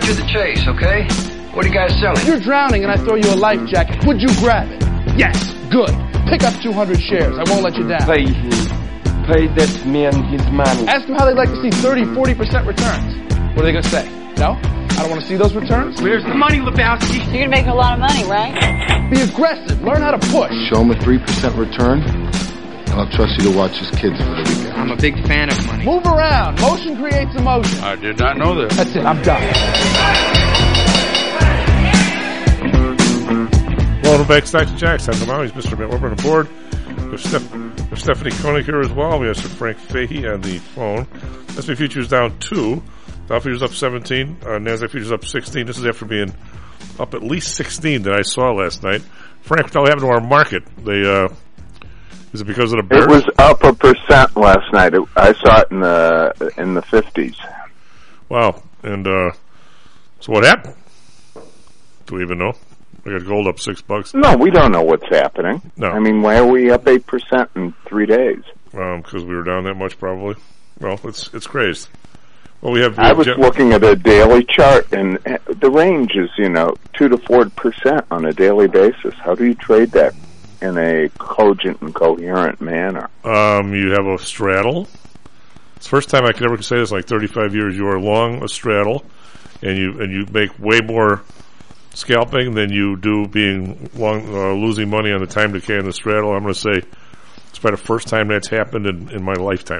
to the chase, okay? What are you guys selling? If you're drowning and I throw you a life jacket, would you grab it? Yes. Good. Pick up 200 shares. I won't let you down. Pay him. Pay that man his money. Ask them how they'd like to see 30, 40% returns. What are they going to say? No? I don't want to see those returns? Where's the money, Lebowski? You're going to make a lot of money, right? Be aggressive. Learn how to push. Show him a 3% return, and I'll trust you to watch his kids for the weekend. I'm a big fan of money. Move around. Motion creates emotion. I did not know that. That's it. I'm done. Welcome back to Stacks and Jacks. I'm the Maui's Mr. Matt Weber on the board. There's Stephanie Koenig here as well. We have Sir Frank Fahey on the phone. S&P futures down 2. Dow futures up 17. NASDAQ futures up 16. This is after being up at least 16 that I saw last night. Frank, what happened to our market? Is it because of the Bears? It was up 1% last night. I saw it in the 50s. Wow. And so what happened? Do we even know? We got gold up $6. No, we don't know what's happening. No. I mean, why are we up 8% in 3 days? Because we were down that much, probably. Well, it's crazy. Well, we have. I was looking at a daily chart, and the range is 2 to 4% on a daily basis. How do you trade that in a cogent and coherent manner? You have a straddle. It's the first time I could ever say this in like 35 years. You are long a straddle, and you make way more scalping than you do being long, losing money on the time decay in the straddle. I'm going to say it's probably the first time that's happened in my lifetime.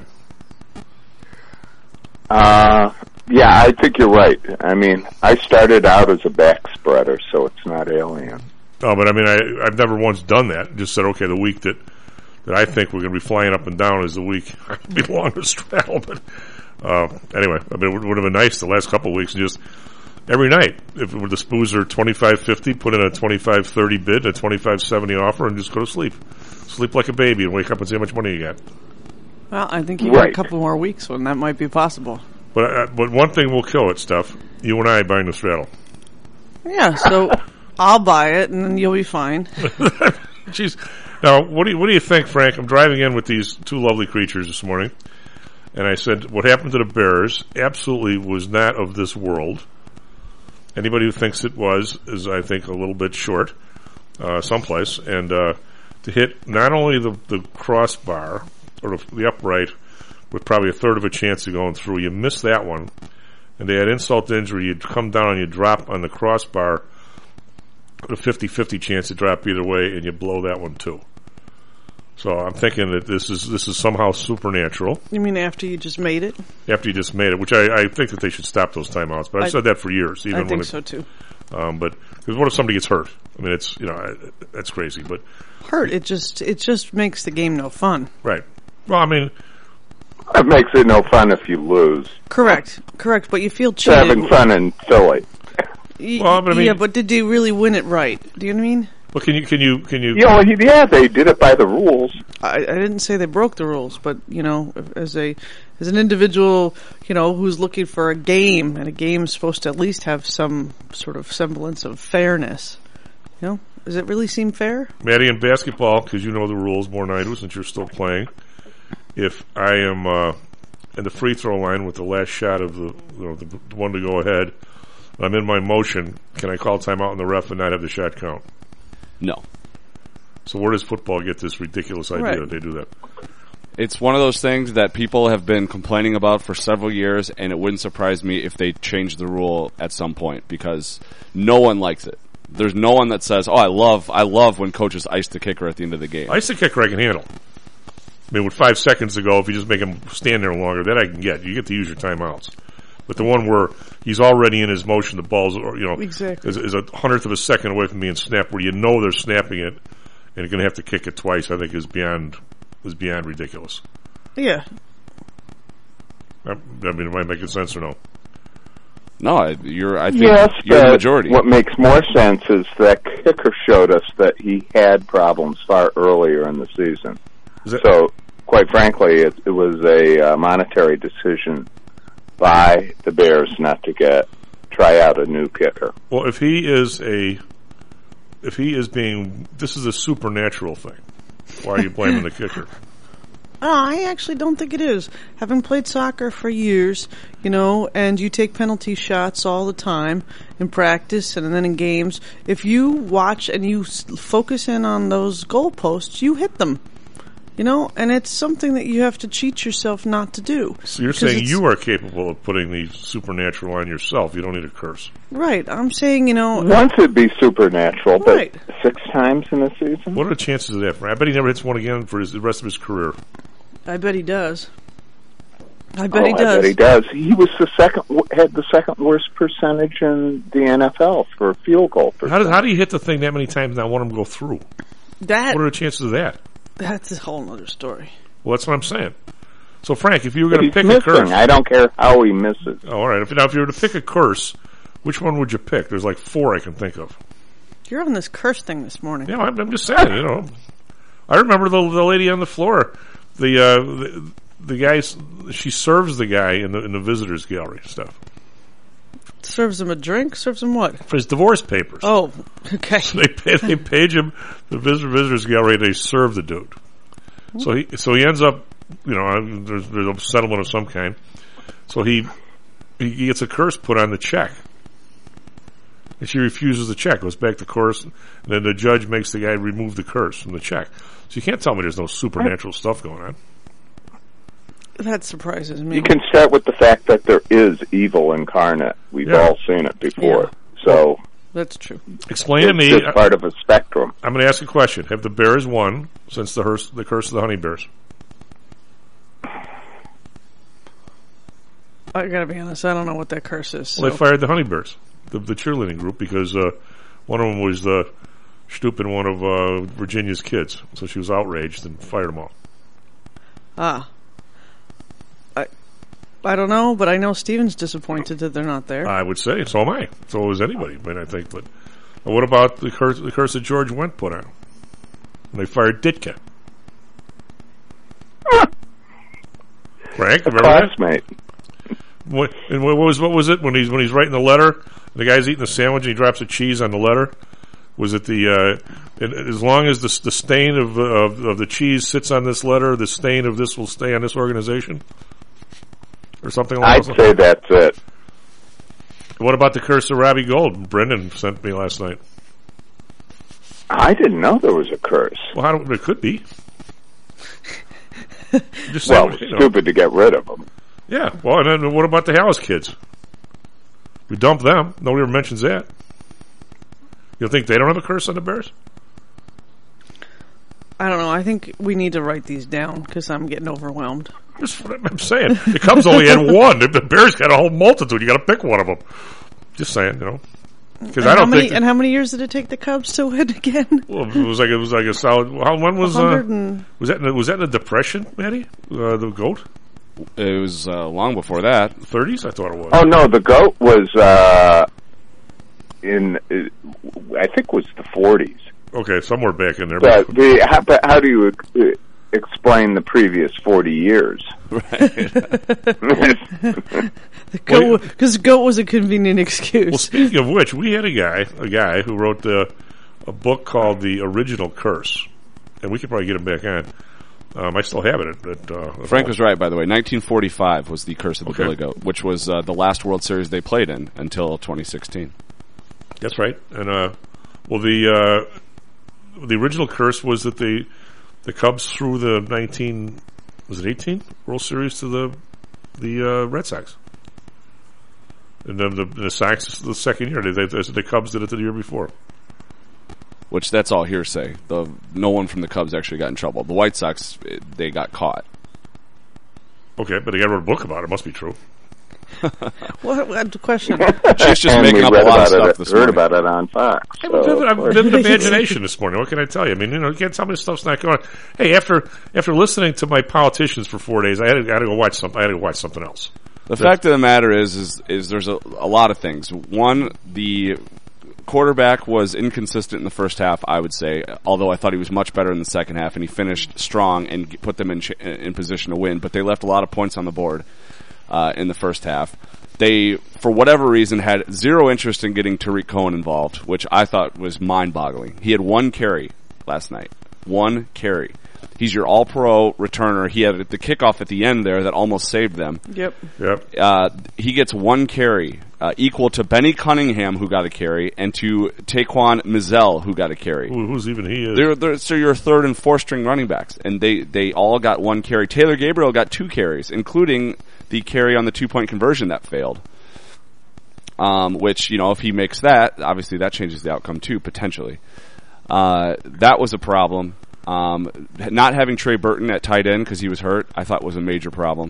Yeah, I think you're right. I mean, I started out as a back spreader, so it's not alien. Oh, but I mean, I've never once done that. Just said, okay, the week that I think we're going to be flying up and down is the week I belong to straddle. But anyway, I mean, it would have been nice the last couple of weeks just every night, if it were the Spoozer 25.50, put in a 25.30 bid, a 25.70 offer, and just go to sleep. Sleep like a baby and wake up and see how much money you got. Well, I think you got a couple more weeks when that might be possible. But one thing will kill it, Steph. You and I buying the straddle. Yeah, so I'll buy it, and then you'll be fine. Jeez. Now, what do you think, Frank? I'm driving in with these two lovely creatures this morning, and I said, what happened to the Bears absolutely was not of this world. Anybody who thinks it was is, I think, a little bit short someplace. And to hit not only the crossbar or the upright with probably a third of a chance of going through, you miss that one. And they had insult to injury. You'd come down and you drop on the crossbar with a 50-50 chance to drop either way, and you blow that one too. So I'm thinking that this is somehow supernatural. You mean after you just made it? After you just made it, which I think that they should stop those timeouts. But I've said that for years. Even I think so too. But because what if somebody gets hurt? I mean, it's that's crazy. But hurt, it just makes the game no fun. Right. Well, I mean, it makes it no fun if you lose. Correct. But you feel cheated. Having fun in Philly. Well, but I mean, yeah, but did you really win it right? Do you know what I mean? Well, can you? Yeah, they did it by the rules. I didn't say they broke the rules, but as an individual, who's looking for a game, and a game's supposed to at least have some sort of semblance of fairness. Does it really seem fair? Maddie, in basketball, because you know the rules more than I do, since you're still playing. If I am in the free throw line with the last shot of the one to go ahead, I'm in my motion. Can I call timeout on the ref and not have the shot count? No. So where does football get this ridiculous idea that they do that? It's one of those things that people have been complaining about for several years, and it wouldn't surprise me if they changed the rule at some point, because no one likes it. There's no one that says, I love when coaches ice the kicker at the end of the game. Ice the kicker I can handle. I mean, with 5 seconds to go, if you just make him stand there longer, that I can get. You get to use your timeouts. But the one where he's already in his motion, the ball's, exactly. is a hundredth of a second away from being snapped, where they're snapping it, and you're going to have to kick it twice, I think is beyond ridiculous. Yeah. I mean, am I making sense or no? No, I think you're the majority. What makes more sense is that kicker showed us that he had problems far earlier in the season. So, quite frankly, it was a monetary decision by the Bears not to try out a new kicker. Well, if he is this is a supernatural thing. Why are you blaming the kicker? Oh, I actually don't think it is. Having played soccer for years, and you take penalty shots all the time in practice and then in games, if you watch and you focus in on those goalposts, you hit them. And it's something that you have to cheat yourself not to do. So you're saying you are capable of putting the supernatural on yourself. You don't need a curse. Right. I'm saying, Once it'd be supernatural, right. But 6 times in a season? What are the chances of that? I bet he never hits one again for the rest of his career. I bet he does. I bet he does. He was had the second worst percentage in the NFL for field goal percentage. How do you hit the thing that many times and not want him to go through? What are the chances of that? That's a whole other story. Well, that's what I'm saying. So, Frank, if you were going to pick a curse... I don't care how he misses. Oh, all right. If you were to pick a curse, which one would you pick? There's like 4 I can think of. You're on this curse thing this morning. Yeah, I'm just saying, I remember the lady on the floor. The guys, she serves the guy in the visitors gallery stuff. Serves him a drink? Serves him what? For his divorce papers. Oh, okay. So they page him the visitors gallery. And they serve the dude. So he ends up, there's a settlement of some kind. So he gets a curse put on the check, and she refuses the check. Goes back to court, and then the judge makes the guy remove the curse from the check. So you can't tell me there's no supernatural stuff going on. That surprises me. You can start with the fact that there is evil incarnate. We've all seen it before. Yeah. So that's true. Explain to me. It's part of a spectrum. I'm going to ask a question. Have the Bears won since the curse of the Honey Bears? I got to be honest. I don't know what that curse is. So. Well, they fired the Honey Bears, the cheerleading group, because one of them was the stupid one of Virginia's kids. So she was outraged and fired them all. Ah. I don't know, but I know Steven's disappointed that they're not there. I would say. So am I. So is anybody, I think. But what about the curse that George Wendt put on? When they fired Ditka. Frank, remember classmate. What was it when he's writing the letter? The guy's eating the sandwich and he drops the cheese on the letter. Was it as long as the stain of the cheese sits on this letter, the stain of this will stay on this organization? Or something like that? I'd say that's it. What about the curse of Robbie Gould? Brendan sent me last night. I didn't know there was a curse. Well, it could be. Just stupid to get rid of them. Yeah. Well, and then what about the Hallis kids? We dumped them. Nobody ever mentions that. You think they don't have a curse on the Bears? I don't know. I think we need to write these down because I'm getting overwhelmed. That's what I'm saying. The Cubs only had one. The Bears got a whole multitude. You got to pick one of them. Just saying, Because I don't think. And how many years did it take the Cubs to win again? Well, it was like a solid. When was was that in the Depression, Matty? The GOAT. It was long before that. 30s, I thought it was. Oh no, the GOAT was I think was the 40s. Okay, somewhere back in there. But how do you explain the previous 40 years? Right. Because GOAT was a convenient excuse. Well, speaking of which, we had a guy who wrote a book called The Original Curse, and we could probably get him back on. I still have it. Frank was right, by the way. 1945 was the curse of the Billy Goat, which was the last World Series they played in until 2016. That's right. And the original curse was that the Cubs threw the 18 World Series to the Red Sox. And then the Sox the second year. The Cubs did it the year before. Which that's all hearsay. No one from the Cubs actually got in trouble. The White Sox, they got caught. Okay, but they got a book about it. It must be true. What question? She's just making up a lot of stuff this morning. Heard about it on Fox. I have a vivid imagination this morning. What can I tell you? I mean, you can't tell me stuff's not going on. Hey, after listening to my politicians for 4 days, I had to go watch something. I had to watch something else. The fact of the matter is there's a lot of things. One, the quarterback was inconsistent in the first half, I would say, although I thought he was much better in the second half, and he finished strong and put them in position to win, but they left a lot of points on the board in the first half. They, for whatever reason, had zero interest in getting Tariq Cohen involved, which I thought was mind-boggling. He had one carry last night. One carry. He's your all-pro returner. He had the kickoff at the end there that almost saved them. Yep. He gets 1 carry, equal to Benny Cunningham, who got a carry, and to Taquan Mizell, who got a carry. Who's even he is? So you're 3rd and 4th string running backs, and they all got 1 carry. Taylor Gabriel got 2 carries, including the carry on the 2-point conversion that failed. Which, if he makes that, obviously that changes the outcome too, potentially. That was a problem. Not having Trey Burton at tight end because he was hurt, I thought was a major problem.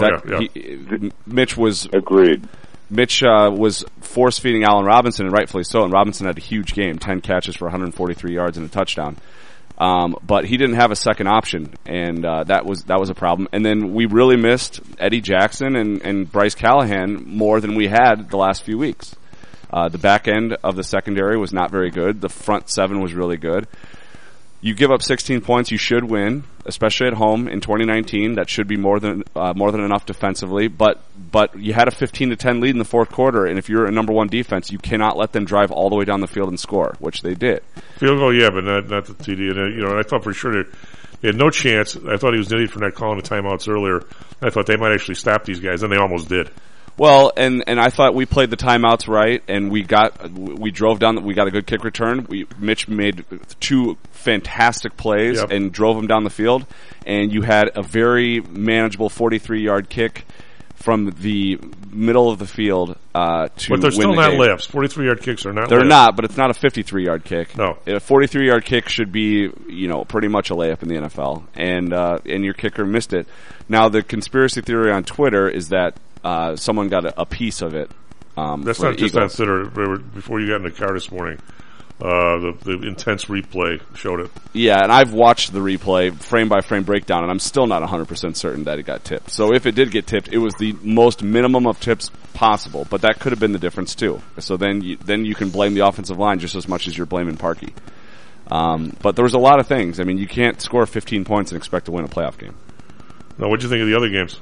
Mitch was agreed. Mitch was force feeding Allen Robinson, and rightfully so. And Robinson had a huge game, 10 catches for 143 yards and a touchdown. But he didn't have a second option, and that was a problem. And then we really missed Eddie Jackson and Bryce Callahan more than we had the last few weeks. The back end of the secondary was not very good. The front 7 was really good. You give up 16 points, you should win, especially at home in 2019. That should be more than enough defensively. But you had a 15-10 lead in the fourth quarter, and if you're a number 1 defense, you cannot let them drive all the way down the field and score, which they did. Field goal, yeah, but not the TD. And I thought for sure they had no chance. I thought he was an idiot for not calling the timeouts earlier. I thought they might actually stop these guys, and they almost did. Well, and I thought we played the timeouts right, and we drove down. We got a good kick return. Mitch made 2 fantastic plays and drove them down the field, and you had a very manageable 43-yard kick from the middle of the field to But they're still not game. layups. 43-yard kicks are not. They're layups. not, but it's not a 53-yard kick. No, a 43-yard kick should be pretty much a layup in the NFL, and your kicker missed it. Now the conspiracy theory on Twitter is that someone got a piece of it. That's not just on Twitter. Before you got in the car this morning, the intense replay showed it. Yeah, and I've watched the replay, frame-by-frame breakdown, and I'm still not 100% certain that it got tipped. So if it did get tipped, it was the most minimum of tips possible, but that could have been the difference too. So then you can blame the offensive line just as much as you're blaming Parkey. But there was a lot of things. I mean, you can't score 15 points and expect to win a playoff game. Now, what did you think of the other games?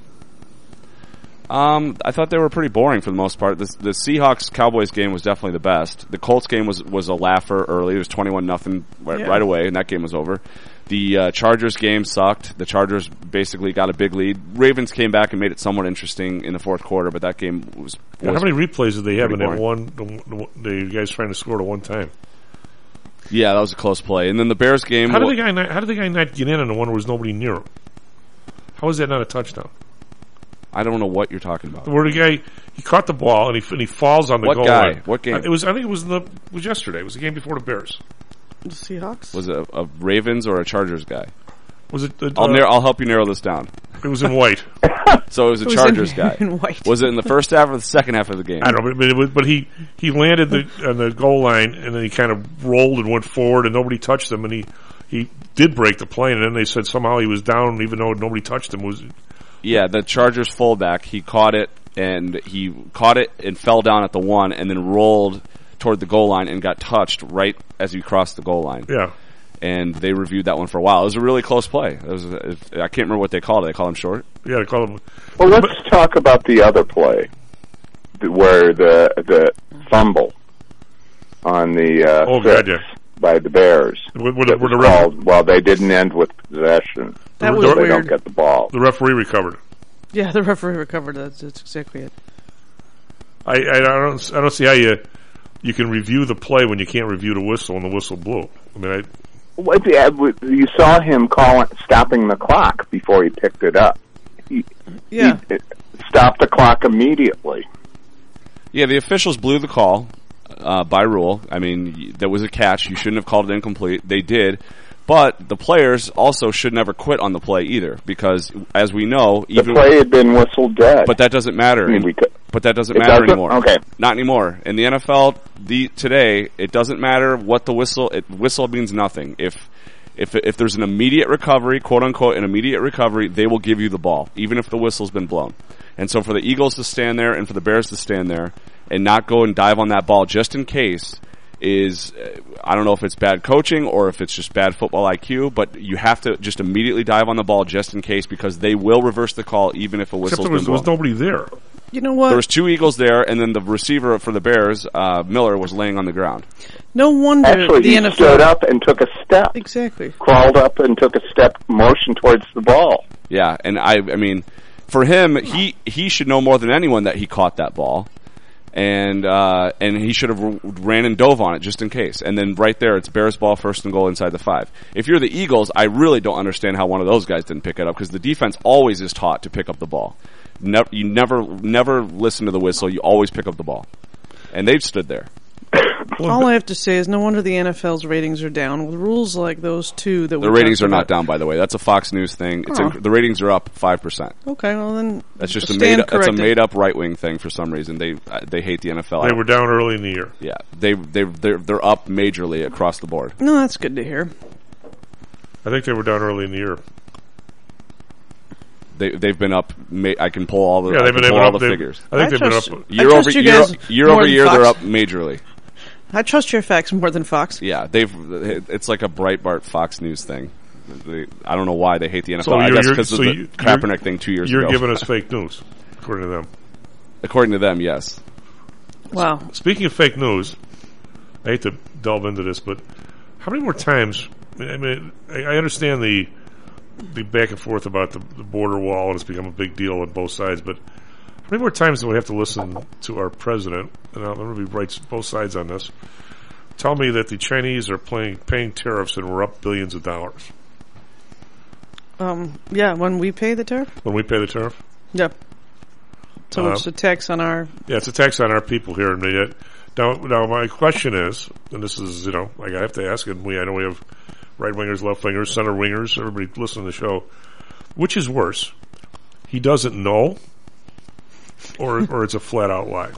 I thought they were pretty boring for the most part. The Seahawks-Cowboys game was definitely the best. The Colts game was a laugher early. It was 21-0 right away, and that game was over. The Chargers game sucked. The Chargers basically got a big lead. Ravens came back and made it somewhat interesting in the fourth quarter, but that game was how many replays did they have in that one? The guys trying to score to one time. Yeah, that was a close play. And then the Bears game. How did the guy not get in on the one where there was nobody near him? How is that not a touchdown? I don't know what you're talking about. Where the guy, he caught the ball and he falls on the goal line. What game? I think it was yesterday. It was the game before the Bears. The Seahawks? Was it a Ravens or a Chargers guy? Was it? I'll help you narrow this down. It was in white. So it was a Chargers guy. In white. Was it in the first half or the second half of the game? I don't know, but he landed on the goal line and then he kind of rolled and went forward and nobody touched him and he did break the plane and then they said somehow he was down even though nobody touched him. Yeah, the Chargers fullback, he caught it and fell down at the 1 and then rolled toward the goal line and got touched right as he crossed the goal line. Yeah. And they reviewed that one for a while. It was a really close play. I can't remember what they called it. They called him short? Yeah, they called him. Well, let's talk about the other play where the fumble on the by the Bears. They didn't end with possession. That was so weird. They don't get the ball. The referee recovered. Yeah, the referee recovered. That's exactly it. I don't see how you can review the play when you can't review the whistle and the whistle blew. I mean, you saw him stopping the clock before he picked it up. He stopped the clock immediately. Yeah, the officials blew the call by rule. I mean, there was a catch. You shouldn't have called it incomplete. They did. But the players also should never quit on the play either, because as we know, the play had been whistled dead. But that doesn't matter. But that doesn't matter anymore. Okay, not anymore. In the NFL today, it doesn't matter what the whistle. Whistle means nothing. If there's an immediate recovery, quote unquote, an immediate recovery, they will give you the ball, even if the whistle's been blown. And so for the Eagles to stand there and for the Bears to stand there and not go and dive on that ball just in case is, I don't know if it's bad coaching or if it's just bad football IQ, but you have to just immediately dive on the ball just in case, because they will reverse the call even if a whistle's been blown. There was nobody there. You know what? There was 2 Eagles there, and then the receiver for the Bears, Miller, was laying on the ground. No wonder Actually, the he NFL stood up and took a step. Exactly. Crawled up and took a step, motion towards the ball. Yeah, and I mean, for him, he should know more than anyone that he caught that ball, and he should have ran and dove on it just in case. And then right there, it's Bears ball, 1st and goal inside the 5. If you're the Eagles, I really don't understand how one of those guys didn't pick it up, because the defense always is taught to pick up the ball. You never listen to the whistle. You always pick up the ball, and they've stood there. All I have to say is no wonder the NFL's ratings are down. With rules like those two that the ratings are not down, by the way. That's a Fox News thing. The ratings are up 5%. Okay, well then that's just a made up right wing thing for some reason. They hate the NFL. They were down early in the year. Yeah, they're up majorly across the board. No, that's good to hear. I think they were down early in the year. They've been up. I can pull all the figures. I think they've been up year over year. They're up majorly. I trust your facts more than Fox. Yeah, it's like a Breitbart Fox News thing. I don't know why they hate the NFL. So I guess because of the Kaepernick thing 2 years ago. You're giving us fake news, according to them. According to them, yes. Wow. Speaking of fake news, I hate to delve into this, but how many more times? I mean, I understand the back and forth about the border wall, and it's become a big deal on both sides, but how many more times do we have to listen to our president, and everybody writes both sides on this, tell me that the Chinese are paying tariffs and we're up billions of dollars? Yeah, when we pay the tariff? When we pay the tariff? Yep. So it's a tax on our... Yeah, it's a tax on our people here. Now my question is, and this is, I have to ask, and I know we have right-wingers, left-wingers, center-wingers, everybody listening to the show. Which is worse? He doesn't know, or it's a flat-out lie?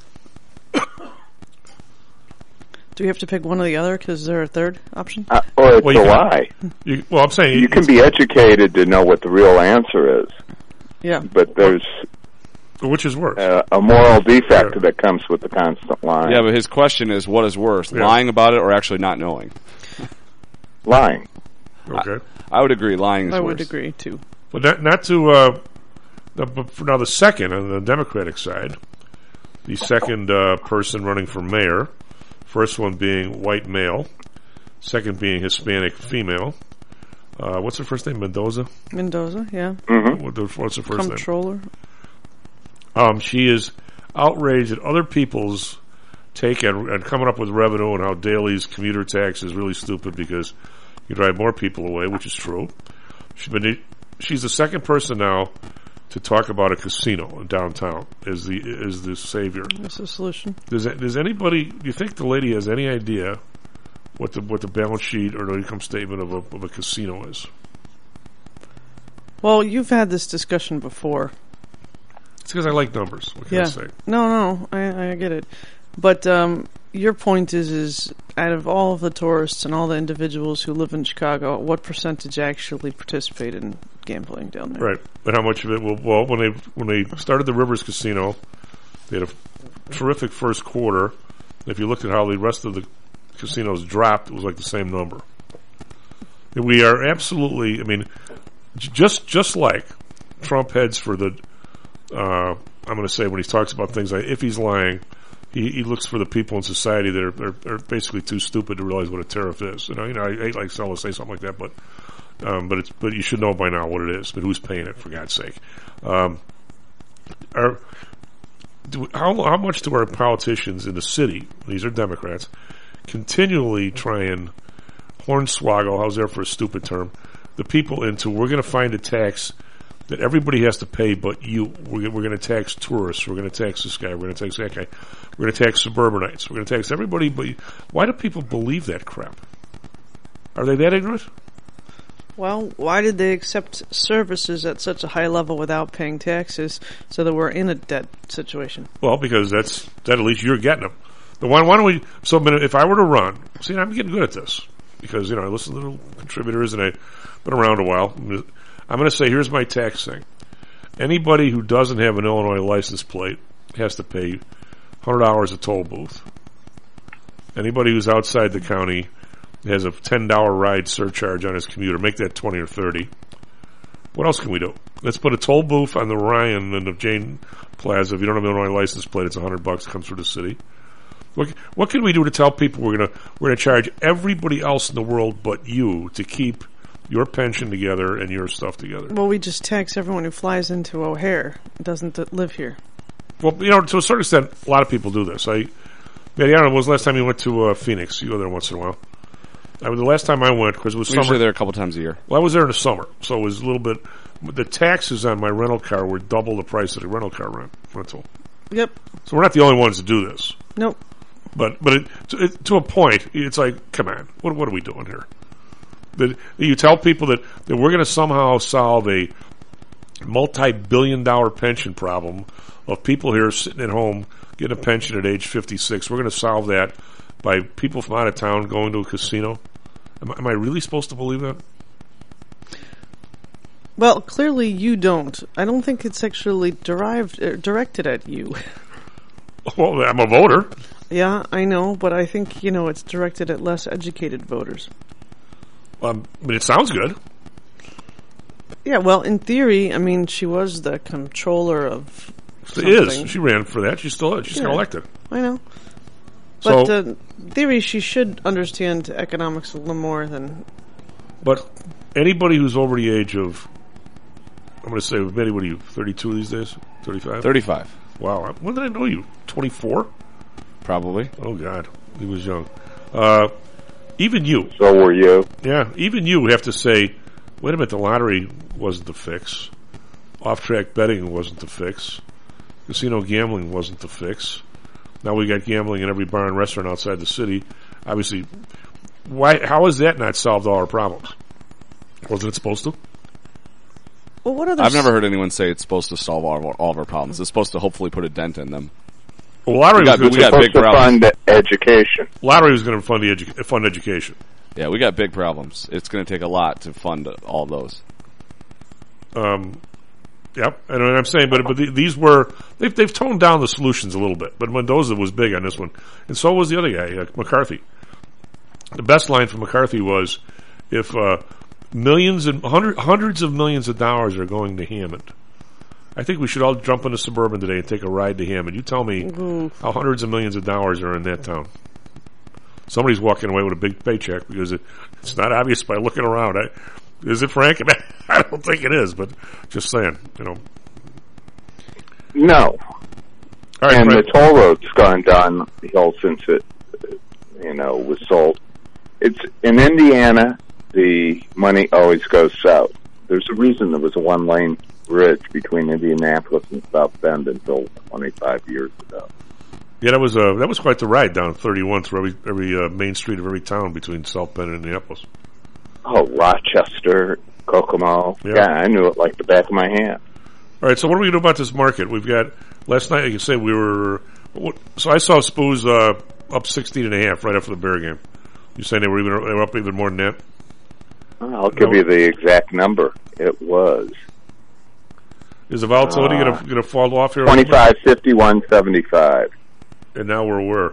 Do we have to pick one or the other? Because is there a third option? Or it's a lie. I'm saying... You can be educated to know what the real answer is. Yeah. But there's... Which is worse? A moral defect that comes with the constant lying. Yeah, but his question is, what is worse, lying about it or actually not knowing? Lying. Okay. I would agree. Lying is worse. I would agree, too. But not to... now, the second, on the Democratic side, the second person running for mayor, first one being white male, second being Hispanic female. What's her first name? Mendoza, yeah. Mm-hmm. What's her first Comptroller. name? She is outraged at other people's take and coming up with revenue, and how Daley's commuter tax is really stupid because you drive more people away, which is true. She's the second person now to talk about a casino in downtown as the savior. That's the solution. Does anybody? Do you think the lady has any idea what the balance sheet or the income statement of a casino is? Well, you've had this discussion before. It's because I like numbers. What can I say? No, I get it. But your point is out of all of the tourists and all the individuals who live in Chicago, what percentage actually participate in gambling down there? Right, but how much of it will? Well, when they started the Rivers Casino, they had a terrific first quarter. If you looked at how the rest of the casinos dropped, it was like the same number. We are absolutely. I mean, just like Trump heads for the. I'm going to say when he talks about things like if he's lying. He looks for the people in society that are basically too stupid to realize what a tariff is. I hate like to say something like that, but you should know by now what it is. But who's paying it, for God's sake? How much do our politicians in the city, these are Democrats, continually try and hornswoggle? How's there for a stupid term? The people into we're going to find a tax that everybody has to pay but you. We're going to tax tourists. We're going to tax this guy. We're going to tax that guy. We're going to tax suburbanites. We're going to tax everybody but you. Why do people believe that crap? Are they that ignorant? Well, why did they accept services at such a high level without paying taxes so that we're in a debt situation? Well, because that at least you're getting them. But why don't we... So if I were to run... See, I'm getting good at this because, I listen to the contributors and I've been around a while. I'm going to say, here's my tax thing. Anybody who doesn't have an Illinois license plate has to pay $100 a toll booth. Anybody who's outside the county has a $10 ride surcharge on his commuter. Make that 20 or 30. What else can we do? Let's put a toll booth on the Ryan and the Jane Plaza. If you don't have an Illinois license plate, it's $100. Comes through the city. What can we do to tell people we're gonna charge everybody else in the world but you to keep your pension together and your stuff together? Well, we just tax everyone who flies into O'Hare and doesn't live here. Well, to a certain extent, a lot of people do this. Mariano, when was the last time you went to Phoenix? You go there once in a while. The last time I went, because it was summer. Usually there a couple times a year. Well, I was there in the summer, so it was a little bit. The taxes on my rental car were double the price of the rental car rental. Yep. So we're not the only ones to do this. Nope. But to a point, it's like, come on, what are we doing here? That you tell people that we're going to somehow solve a multi-billion-dollar pension problem of people here sitting at home getting a pension at age 56. We're going to solve that by people from out of town going to a casino. Am I really supposed to believe that? Well, clearly you don't. I don't think it's actually directed at you. Well, I'm a voter. Yeah, I know, but I think, it's directed at less educated voters. But it sounds good. Yeah, well, in theory, she was the controller of something. She is. She ran for that. She's still got elected. I know. But in theory, she should understand economics a little more than... But anybody who's over the age of... I'm going to say, Betty, what are you, 32 these days? 35? 35. Wow. When did I know you? 24? Probably. Oh, God. He was young. Even you. So were you. Yeah. Even you have to say, wait a minute, the lottery wasn't the fix. Off-track betting wasn't the fix. Casino gambling wasn't the fix. Now we got gambling in every bar and restaurant outside the city. Obviously, how has that not solved all our problems? Wasn't it supposed to? Well, what other I've never heard anyone say it's supposed to solve all of our problems. It's supposed to hopefully put a dent in them. Well, lottery we got big problems. Fund education. Lottery was going to fund education. Yeah, we got big problems. It's going to take a lot to fund all those. Yep, and I'm saying, but these were they've toned down the solutions a little bit. But Mendoza was big on this one, and so was the other guy, McCarthy. The best line from McCarthy was, if millions and hundreds of millions of dollars are going to Hammond, I think we should all jump into Suburban today and take a ride to Hammond. You tell me how hundreds of millions of dollars are in that town. Somebody's walking away with a big paycheck because it's not obvious by looking around. Is it, Frank? I don't think it is, but just saying, No. All right, and Frank. the toll road's gone downhill since it, was sold. It's in Indiana. The money always goes south. There's a reason there was a one-lane bridge between Indianapolis and South Bend until 25 years ago. Yeah, that was quite the ride down 31 through every main street of every town between South Bend and Indianapolis. Oh, Rochester, Kokomo. Yeah, I knew it like the back of my hand. All right, so what are we going to do about this market? We've got, last night, I can say so I saw Spoos up 16.5 right after the Bear game. You saying they were up even more than that? I'll give you the exact number. It was. Is the volatility going to fall off here? 25, 51, 75. And now we're where?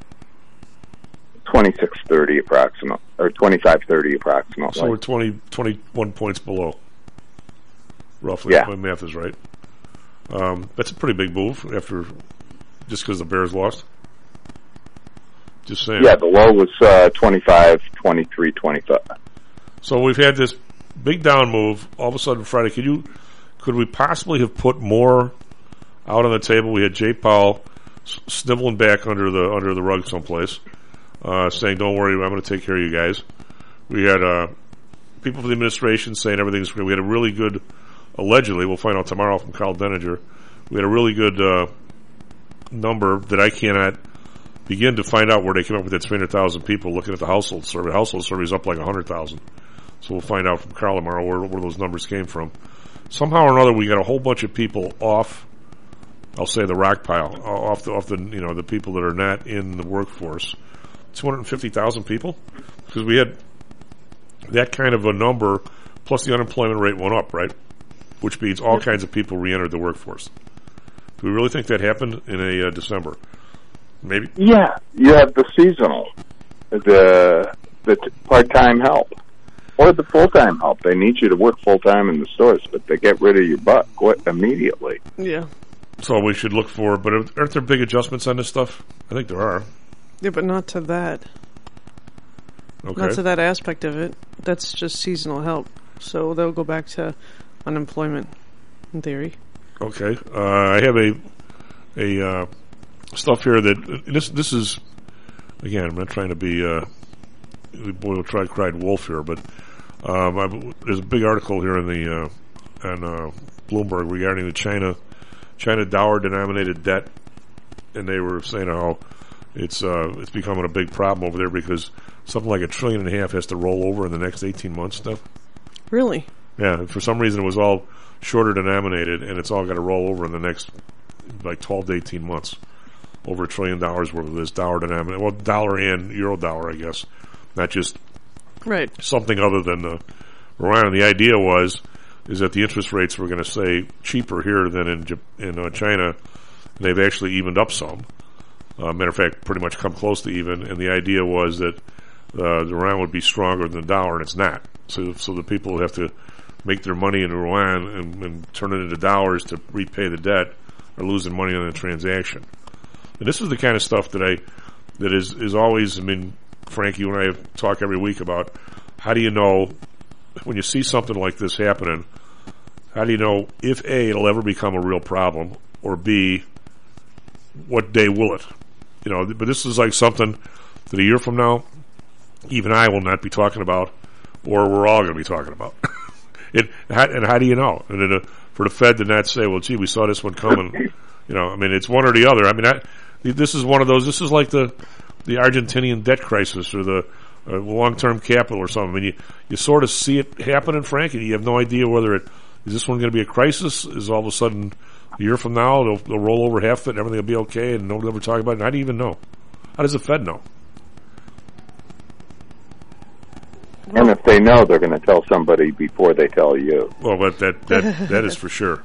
26.30 approximate, or 25.30 approximately. So we're 21 points below, roughly. Yeah. If my math is right. That's a pretty big move just because the Bears lost. Just saying. Yeah, the low was 25, 23, 25. So we've had this big down move. All of a sudden, Friday, could we possibly have put more out on the table? We had Jay Powell sniveling back under the rug someplace, saying, "Don't worry, I'm going to take care of you guys." We had people from the administration saying everything's great. We had a really good, allegedly, we'll find out tomorrow from Carl Denninger. We had a really good number that I cannot begin to find out where they came up with that 300,000 people looking at the household survey. Household survey is up like 100,000. So we'll find out from Carl tomorrow where those numbers came from. Somehow or another, we got a whole bunch of people off, I'll say the rock pile, off the the people that are not in the workforce. 250,000 people? Because we had that kind of a number, plus the unemployment rate went up, right? Which means all kinds of people re-entered the workforce. Do we really think that happened in a December? Maybe. Yeah, you have the seasonal, the part-time help, or the full-time help. They need you to work full-time in the stores, but they get rid of your butt immediately. Yeah. So we should look for, but aren't there big adjustments on this stuff? I think there are. Yeah, but not to that. Okay. Not to that aspect of it. That's just seasonal help. So they'll go back to unemployment, in theory. Okay. I have a stuff here that this is, again, I'm not trying to be cried wolf here, but there's a big article here in the on Bloomberg regarding the China dollar-denominated debt, and they were saying how it's becoming a big problem over there because something like $1.5 trillion has to roll over in the next 18 months. Stuff. Really? Yeah. For some reason, it was all shorter denominated, and it's all got to roll over in the next like 12 to 18 months. Over $1 trillion worth of this dollar denominated, well, dollar and euro dollar, I guess, not just right something other than the yuan. The idea is that the interest rates were going to stay cheaper here than in China. They've actually evened up some. Matter of fact, pretty much come close to even. And the idea was that the yuan would be stronger than the dollar, and it's not. So the people have to make their money in yuan and turn it into dollars to repay the debt, are losing money on the transaction. And this is the kind of stuff that is always. I mean, Frank, you and I talk every week about how do you know when you see something like this happening. How do you know if A, it'll ever become a real problem, or B, what day will it? You know, but this is like something that a year from now, even I will not be talking about, or we're all going to be talking about. And how do you know? And then for the Fed to not say, well, gee, we saw this one coming, you know, I mean, it's one or the other. I mean, this is one of those, this is like the Argentinian debt crisis or the long-term capital or something. I mean, you sort of see it happening, Frank, and you have no idea whether is this one going to be a crisis? Is all of a sudden a year from now they'll roll over half of it and everything will be okay and nobody will ever talk about it? And how do you even know? How does the Fed know? And if they know, they're going to tell somebody before they tell you. Well, but that is for sure.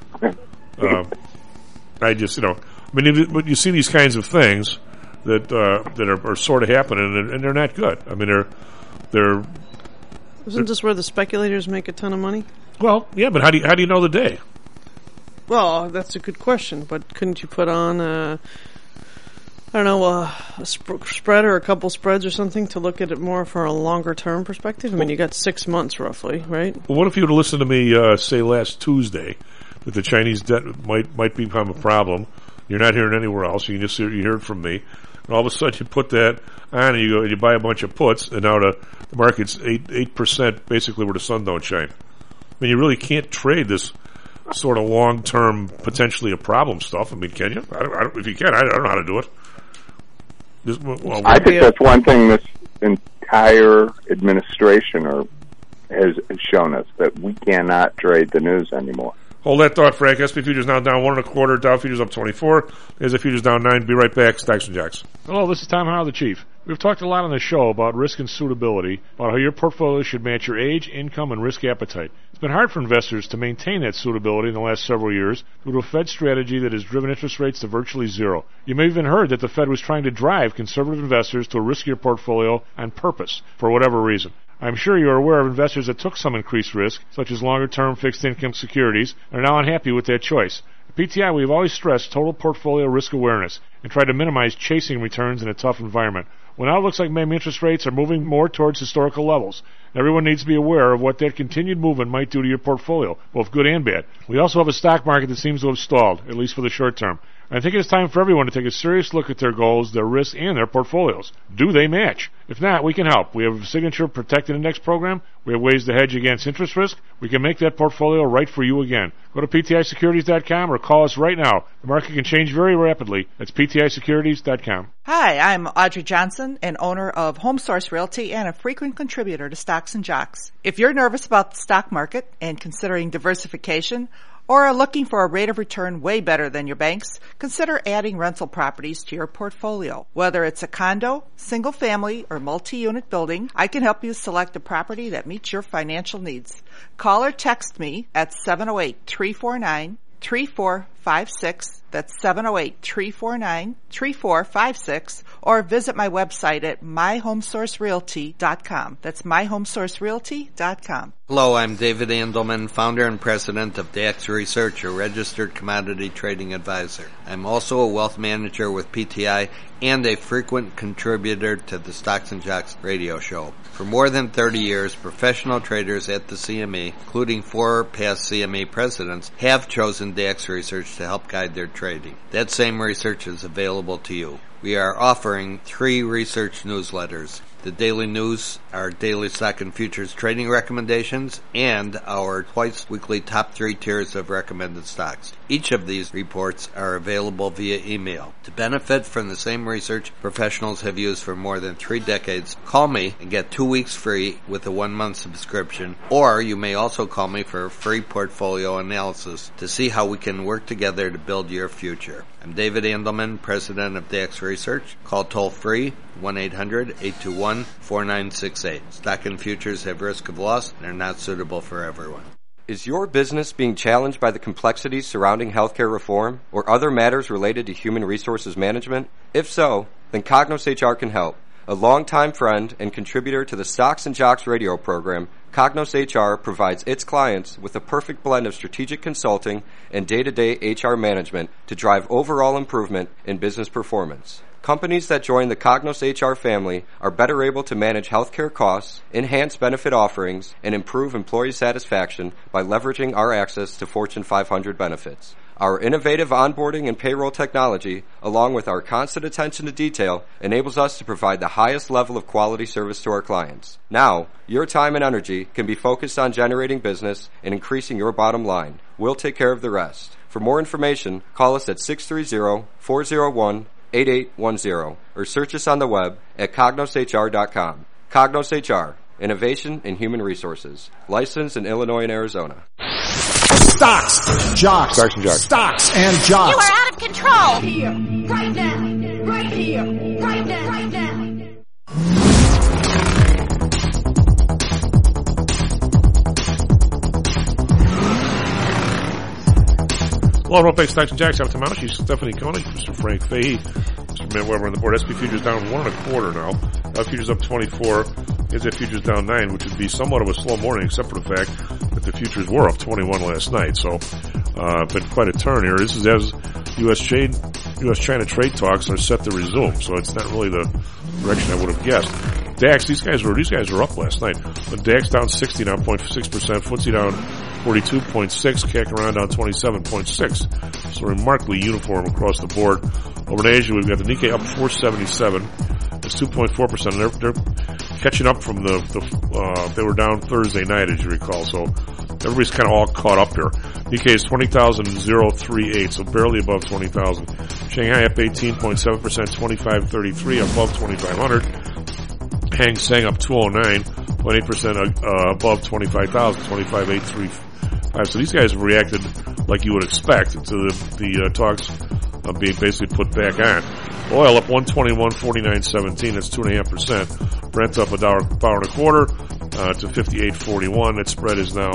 I just, you know, I mean, when you see these kinds of things that are sort of happening, and they're not good. I mean, they're. Isn't this where the speculators make a ton of money? Well, yeah, but how do you know the day? Well, that's a good question. But couldn't you put on a spread or a couple spreads or something to look at it more for a longer term perspective? I mean, you got 6 months roughly, right? Well, what if you would have listened to me say last Tuesday that the Chinese debt might become a problem? You're not hearing anywhere else. You hear it from me. And all of a sudden you put that on and you go and you buy a bunch of puts, and now the market's 8% basically where the sun don't shine. I mean, you really can't trade this sort of long-term, potentially a problem stuff. I mean, can you? If you can, I don't know how to do it. I think that's one thing this entire administration has shown us, that we cannot trade the news anymore. Hold that thought, Frank. SP futures now down 1 1/4. Dow futures up 24. There's a futures down 9. Be right back. Stocks and Jocks. Hello, this is Tom Howell, the Chief. We've talked a lot on the show about risk and suitability, about how your portfolio should match your age, income, and risk appetite. It's been hard for investors to maintain that suitability in the last several years due to a Fed strategy that has driven interest rates to virtually zero. You may have even heard that the Fed was trying to drive conservative investors to a riskier portfolio on purpose, for whatever reason. I'm sure you're aware of investors that took some increased risk, such as longer-term fixed-income securities, and are now unhappy with that choice. At PTI, we've always stressed total portfolio risk awareness and tried to minimize chasing returns in a tough environment. Well, now it looks like maybe interest rates are moving more towards historical levels. Everyone needs to be aware of what that continued movement might do to your portfolio, both good and bad. We also have a stock market that seems to have stalled, at least for the short term. I think it's time for everyone to take a serious look at their goals, their risks, and their portfolios. Do they match? If not, we can help. We have a Signature Protected Index program. We have ways to hedge against interest risk. We can make that portfolio right for you again. Go to PTIsecurities.com or call us right now. The market can change very rapidly. That's PTIsecurities.com. Hi, I'm Audrey Johnson, an owner of Home Source Realty and a frequent contributor to Stocks and Jocks. If you're nervous about the stock market and considering diversification, or are looking for a rate of return way better than your banks, consider adding rental properties to your portfolio. Whether it's a condo, single family, or multi-unit building, I can help you select a property that meets your financial needs. Call or text me at 708-349-3455 3456. That's 708-349-3456. Or visit my website at myhomesourcerealty.com. That's myhomesourcerealty.com. Hello, I'm David Andelman, founder and president of DAX Research, a registered commodity trading advisor. I'm also a wealth manager with PTI and a frequent contributor to the Stocks and Jocks radio show. For more than 30 years, professional traders at the CME, including 4 past CME presidents, have chosen DAX Research to help guide their trading. That same research is available to you. We are offering 3 research newsletters. The Daily News, our daily stock and futures trading recommendations, and our twice-weekly top 3 tiers of recommended stocks. Each of these reports are available via email. To benefit from the same research professionals have used for more than 3 decades, call me and get 2 weeks free with a 1-month subscription, or you may also call me for a free portfolio analysis to see how we can work together to build your future. I'm David Andelman, president of DAX Research. Call toll-free 1-800-821-4968. Stock and futures have risk of loss and are not suitable for everyone. Is your business being challenged by the complexities surrounding healthcare reform or other matters related to human resources management? If so, then Cognos HR can help. A longtime friend and contributor to the Stocks and Jocks radio program, Cognos HR provides its clients with a perfect blend of strategic consulting and day-to-day HR management to drive overall improvement in business performance. Companies that join the Cognos HR family are better able to manage healthcare costs, enhance benefit offerings, and improve employee satisfaction by leveraging our access to Fortune 500 benefits. Our innovative onboarding and payroll technology, along with our constant attention to detail, enables us to provide the highest level of quality service to our clients. Now, your time and energy can be focused on generating business and increasing your bottom line. We'll take care of the rest. For more information, call us at 630-401-8810 or search us on the web at cognoshr.com. Cognos HR, innovation in human resources. Licensed in Illinois and Arizona. Stocks, Jocks, Stocks and Jocks. Stocks and Jocks. You are out of control. Here, right now, right here, right now, right now. Hello, Rope Stocks and Jocks. I'm Tom Moush. She's Stephanie Koenig, Mr. Frank Fahey, Mr. Matt Weber on the board. SP futures down 1 1/4 now. Dow futures up 24. NZ futures down 9, which would be somewhat of a slow morning, except for the fact that the futures were up 21 last night. So, been quite a turn here. This is as U.S.-China trade talks are set to resume. So it's not really the direction I would have guessed. DAX, these guys were up last night. The DAX down 69.6%, FTSE down 42.6, CAC around down 27.6. So remarkably uniform across the board. Over in Asia, we've got the Nikkei up 477. It's 2.4%. They're catching up from they were down Thursday night, as you recall. So everybody's kind of all caught up here. Nikkei is 20,038, so barely above 20,000. Shanghai up 18.7%, 2533, above 2,500. Hang Seng up 209.8%, above 25,000, 25,835. So these guys have reacted like you would expect to the talks being basically put back on. Oil up 121.49.17. That's 2.5%. Brent up $1.25 to 58.41. That spread is now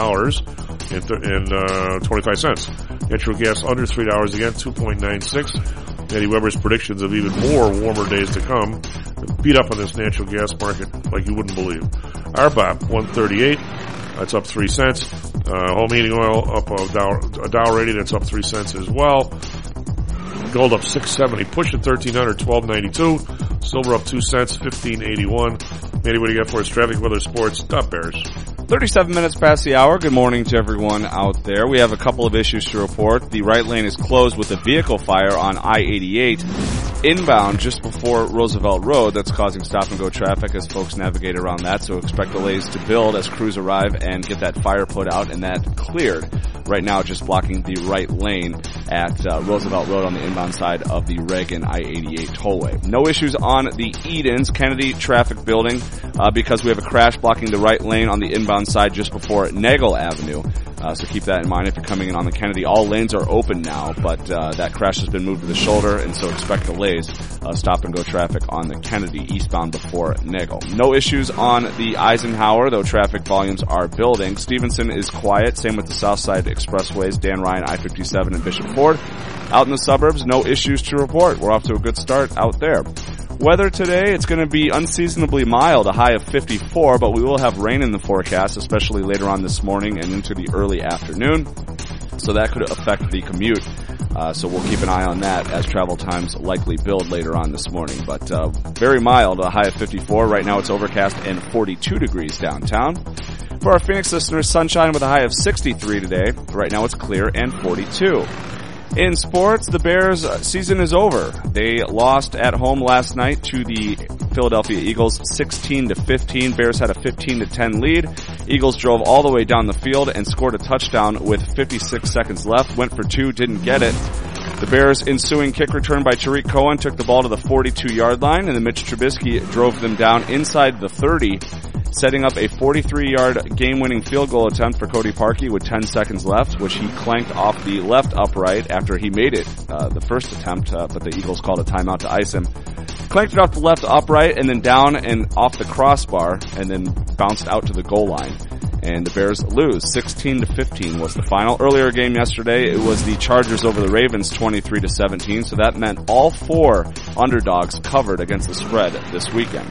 $9.25. Natural gas under $3 again, 2.96. Eddie Weber's predictions of even more warmer days to come beat up on this natural gas market like you wouldn't believe. RBOB 138. That's up 3 cents. Home heating oil up a Dow rating. That's up 3 cents as well. Gold up 670, pushing 1,300, 1292. Silver up 2 cents, 1581. Manny, what do you got for us? Traffic, weather, sports, top bears. 37 minutes past the hour. Good morning to everyone out there. We have a couple of issues to report. The right lane is closed with a vehicle fire on I-88 inbound just before Roosevelt Road. That's causing stop-and-go traffic as folks navigate around that. So expect delays to build as crews arrive and get that fire put out and that cleared. Right now, just blocking the right lane at Roosevelt Road on the inbound side of the Reagan I-88 tollway. No issues on the Edens Kennedy traffic building because we have a crash blocking the right lane on the inbound side just before Nagel Avenue. So keep that in mind if you're coming in on the Kennedy. All lanes are open now, but that crash has been moved to the shoulder, and so expect delays. Stop-and-go traffic on the Kennedy eastbound before Nagel. No issues on the Eisenhower, though traffic volumes are building. Stevenson is quiet, same with the Southside Expressways, Dan Ryan, I-57, and Bishop Ford. Out in the suburbs, no issues to report. We're off to a good start out there. Weather today, it's going to be unseasonably mild, a high of 54, but we will have rain in the forecast, especially later on this morning and into the early afternoon. So that could affect the commute. So we'll keep an eye on that as travel times likely build later on this morning. But very mild, a high of 54. Right now it's overcast and 42 degrees downtown. For our Phoenix listeners, sunshine with a high of 63 today. Right now it's clear and 42. In sports, the Bears' season is over. They lost at home last night to the Philadelphia Eagles 16-15. Bears had a 15-10 lead. Eagles drove all the way down the field and scored a touchdown with 56 seconds left. Went for two, didn't get it. The Bears' ensuing kick return by Tariq Cohen took the ball to the 42-yard line, and then Mitch Trubisky drove them down inside the 30, setting up a 43-yard game-winning field goal attempt for Cody Parkey with 10 seconds left, which he clanked off the left upright after he made it the first attempt, but the Eagles called a timeout to ice him. Clanked it off the left upright and then down and off the crossbar and then bounced out to the goal line. And the Bears lose. 16-15 was the final. Earlier game yesterday, it was the Chargers over the Ravens 23-17, so that meant all four underdogs covered against the spread this weekend.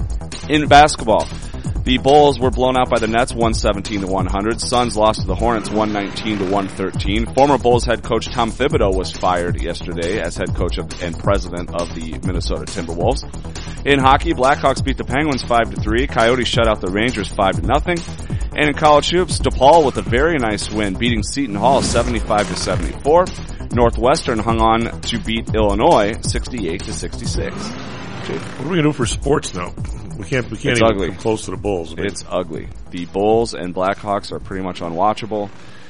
In basketball, the Bulls were blown out by the Nets 117-100. Suns lost to the Hornets 119-113. Former Bulls head coach Tom Thibodeau was fired yesterday as head coach and president of the Minnesota Timberwolves. In hockey, Blackhawks beat the Penguins 5-3. Coyotes shut out the Rangers 5-0. And in college hoops, DePaul with a very nice win, beating Seton Hall 75-74. Northwestern hung on to beat Illinois 68-66. What are we going to do for sports now? We can't even come close to the Bulls. It's ugly. The Bulls and Blackhawks are pretty much unwatchable.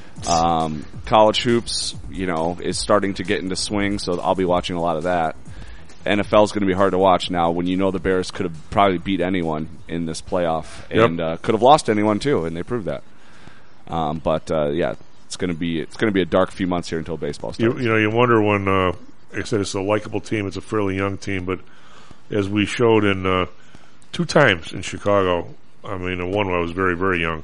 College hoops, is starting to get into swing, so I'll be watching a lot of that. NFL is going to be hard to watch now when the Bears could have probably beat anyone in this playoff and could have lost anyone too, and they proved that. It's going to be a dark few months here until baseball starts. You wonder when like I said, it's a likable team. It's a fairly young team, but as we showed in 2 times in Chicago, one when I was very, very young.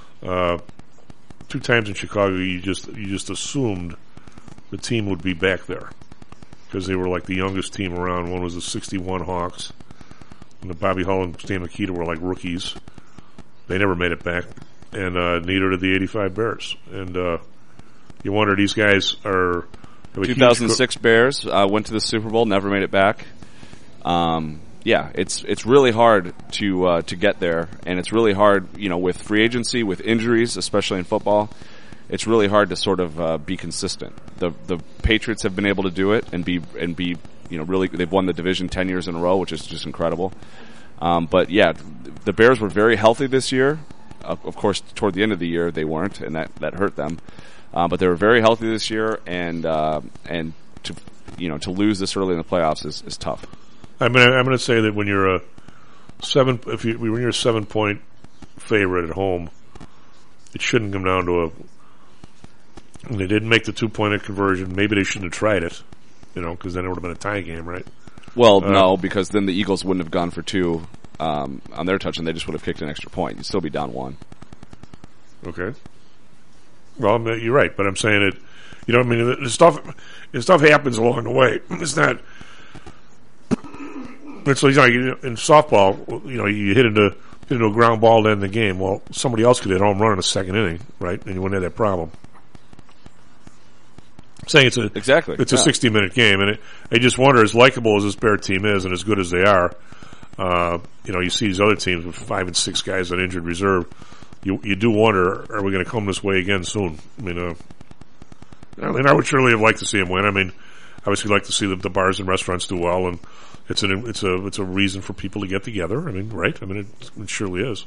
2 times in Chicago, you just assumed the team would be back there because they were like the youngest team around. One was the 61 Hawks, and the Bobby Hull and Stan Mikita were like rookies. They never made it back, and neither did the 85 Bears. And you wonder, these guys are... 2006 Bears went to the Super Bowl, never made it back. It's really hard to get there, and it's really hard, with free agency, with injuries, especially in football. It's really hard to sort of be consistent. The Patriots have been able to do it and be really, they've won the division 10 years in a row, which is just incredible. The Bears were very healthy this year. Of course, toward the end of the year they weren't, and that hurt them. But they were very healthy this year, and to lose this early in the playoffs is tough. I'm going to say that when you're a 7-point favorite at home, it shouldn't come down to they didn't make the 2-point conversion. Maybe they shouldn't have tried it, because then it would have been a tie game, right? Well, no, because then the Eagles wouldn't have gone for 2 on their touch, and they just would have kicked an extra point. You'd still be down 1. Okay. Well, you're right, but I'm saying it. The stuff happens along the way. It's not. It's like in softball, you hit into a ground ball to end the game. Well, somebody else could hit a home run in the second inning, right? And you wouldn't have that problem. I'm saying it's a 60-minute game, and I just wonder, as likable as this Bear team is, and as good as they are, you see these other teams with 5 and 6 guys on injured reserve. You do wonder, are we going to come this way again soon? I would surely have liked to see them win. Obviously, like to see the bars and restaurants do well, and it's a reason for people to get together. Right? It surely is.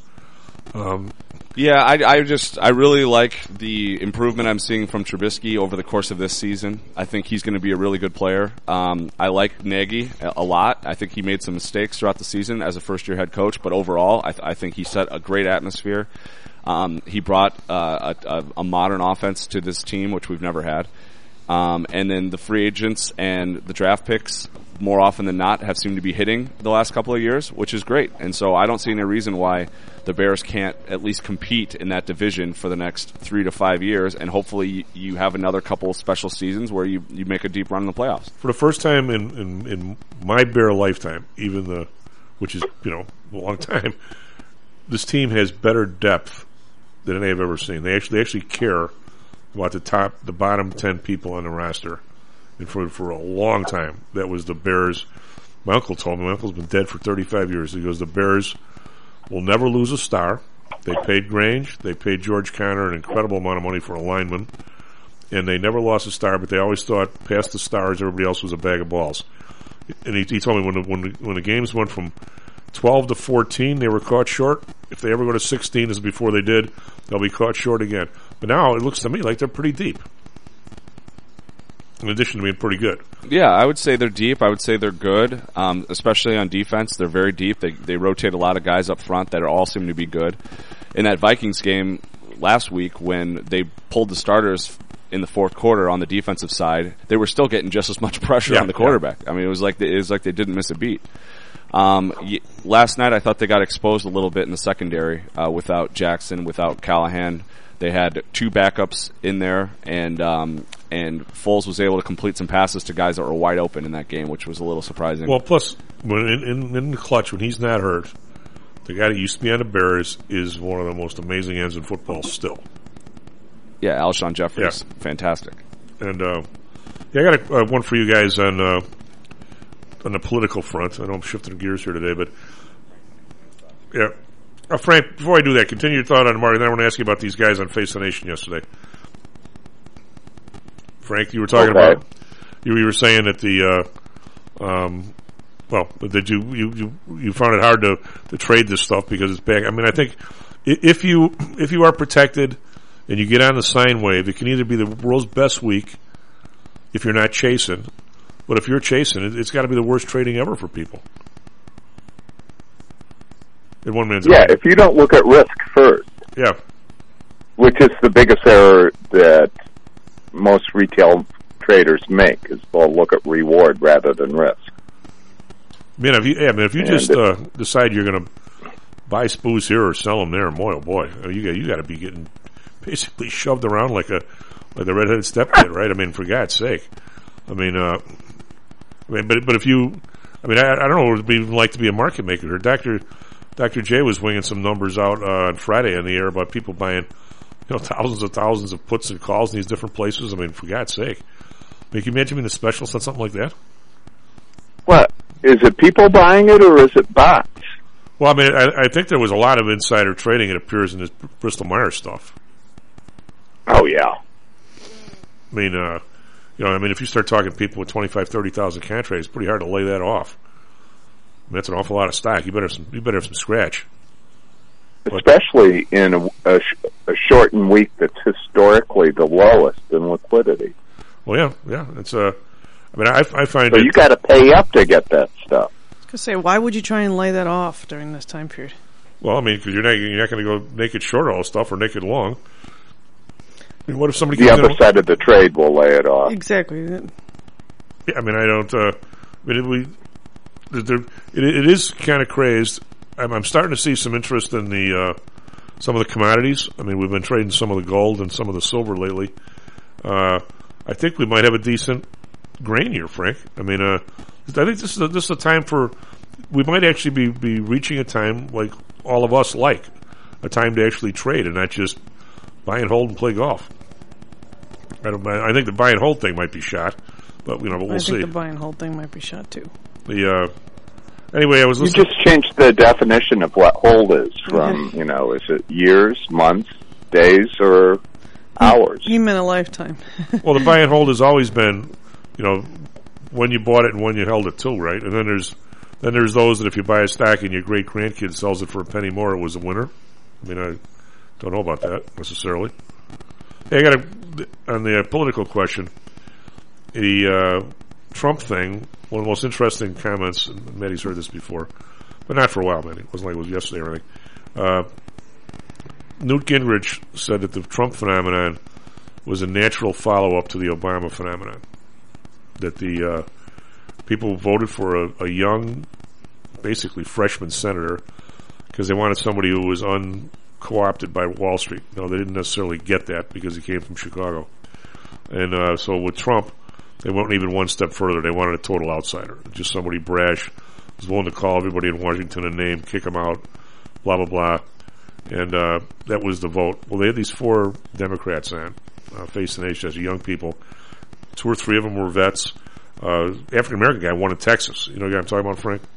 I really like the improvement I'm seeing from Trubisky over the course of this season. I think he's going to be a really good player. I like Nagy a lot. I think he made some mistakes throughout the season as a first-year head coach, but overall, I think he set a great atmosphere. He brought a modern offense to this team, which we've never had. And then the free agents and the draft picks, more often than not, have seemed to be hitting the last couple of years, which is great. And so I don't see any reason why the Bears can't at least compete in that division for the next 3 to 5 years, and hopefully you have another couple of special seasons where you make a deep run in the playoffs. For the first time in my Bear lifetime, which is, a long time, this team has better depth than any I've ever seen. They actually care about the bottom 10 people on the roster. And for a long time, that was the Bears. My uncle told me, my uncle's been dead for 35 years. He goes, the Bears will never lose a star. They paid Grange. They paid George Conner an incredible amount of money for a lineman. And they never lost a star, but they always thought past the stars, everybody else was a bag of balls. And he told me when the games went from 12 to 14, they were caught short. If they ever go to 16, as before they did, they'll be caught short again. But now it looks to me like they're pretty deep, in addition to being pretty good. Yeah, I would say they're deep. I would say they're good, especially on defense. They're very deep. They rotate a lot of guys up front that all seem to be good. In that Vikings game last week, when they pulled the starters in the fourth quarter on the defensive side, they were still getting just as much pressure on the quarterback. I mean, it was like they didn't miss a beat. Last night, I thought they got exposed a little bit in the secondary without Jackson, without Callahan. They had 2 backups in there, and Foles was able to complete some passes to guys that were wide open in that game, which was a little surprising. Well, plus, when in the clutch, when he's not hurt, the guy that used to be on the Bears is one of the most amazing ends in football still. Yeah, Alshon Jeffries, fantastic. And I got one for you guys on the political front. I know I'm shifting gears here today, but yeah. Frank, before I do that, continue your thought on Marty. Then I want to ask you about these guys on Face the Nation yesterday. Frank, you were talking about. You were saying that that you found it hard to trade this stuff because it's back. I mean, I think if you are protected and you get on the sine wave, it can either be the world's best week if you're not chasing, but if you're chasing, it's got to be the worst trading ever for people. In one man's opinion. If you don't look at risk first. Yeah. Which is the biggest error that most retail traders make, is they'll look at reward rather than risk. If you just decide you're going to buy spoos here or sell them there, boy, oh boy, you got to be getting basically shoved around like the redheaded stepkid, right? I mean, for God's sake. But if you, I don't know what it would be like to be a market maker. Or Dr. J was winging some numbers out on Friday in the air about people buying, thousands of puts and calls in these different places. I mean, for God's sake. Can you imagine being a specialist on something like that? What? Is it people buying it or is it bots? Well, I think there was a lot of insider trading, it appears, in this Bristol Myers stuff. Oh, yeah. If you start talking people with 25,000, 30,000 contracts, it's pretty hard to lay that off. That's an awful lot of stock. You better have some scratch. Especially in a shortened week that's historically the lowest in liquidity. Well, yeah. It's I find so you got to pay up to get that stuff. I was gonna say, why would you try and lay that off during this time period? Well, because you're not going to go naked short all stuff or naked long. What if somebody? The other side of the trade will lay it off. Exactly. Yeah, I don't. It is kind of crazed. I'm starting to see some interest in some of the commodities. we've been trading some of the gold and some of the silver lately. I think we might have a decent grain year, Frank. I think this is a time we might actually be reaching a time like all of us like, a time to actually trade and not just buy and hold and play golf. I think the buy and hold thing might be shot, but we'll see. I think the buy and hold thing might be shot too. Anyway, I was listening. You just changed the definition of what hold is from, is it years, months, days, or hours? You meant a lifetime. Well, the buy and hold has always been, when you bought it and when you held it too, right? And then there's those that if you buy a stock and your great grandkid sells it for a penny more, it was a winner. I don't know about that necessarily. Hey, on the political question, the Trump thing. One of the most interesting comments, and Maddie's heard this before, but not for a while, Maddie. It wasn't like it was yesterday or anything. Newt Gingrich said that the Trump phenomenon was a natural follow-up to the Obama phenomenon. That the people voted for a young, basically freshman senator because they wanted somebody who was co-opted by Wall Street. No, they didn't necessarily get that because he came from Chicago. And so with Trump, they went even one step further. They wanted a total outsider, just somebody brash, was willing to call everybody in Washington a name, kick them out, blah, blah, blah. And that was the vote. Well, they had these 4 Democrats on, Face the Nation as young people. 2 or 3 of them were vets. African-American guy won in Texas. You know the guy I'm talking about, Frank?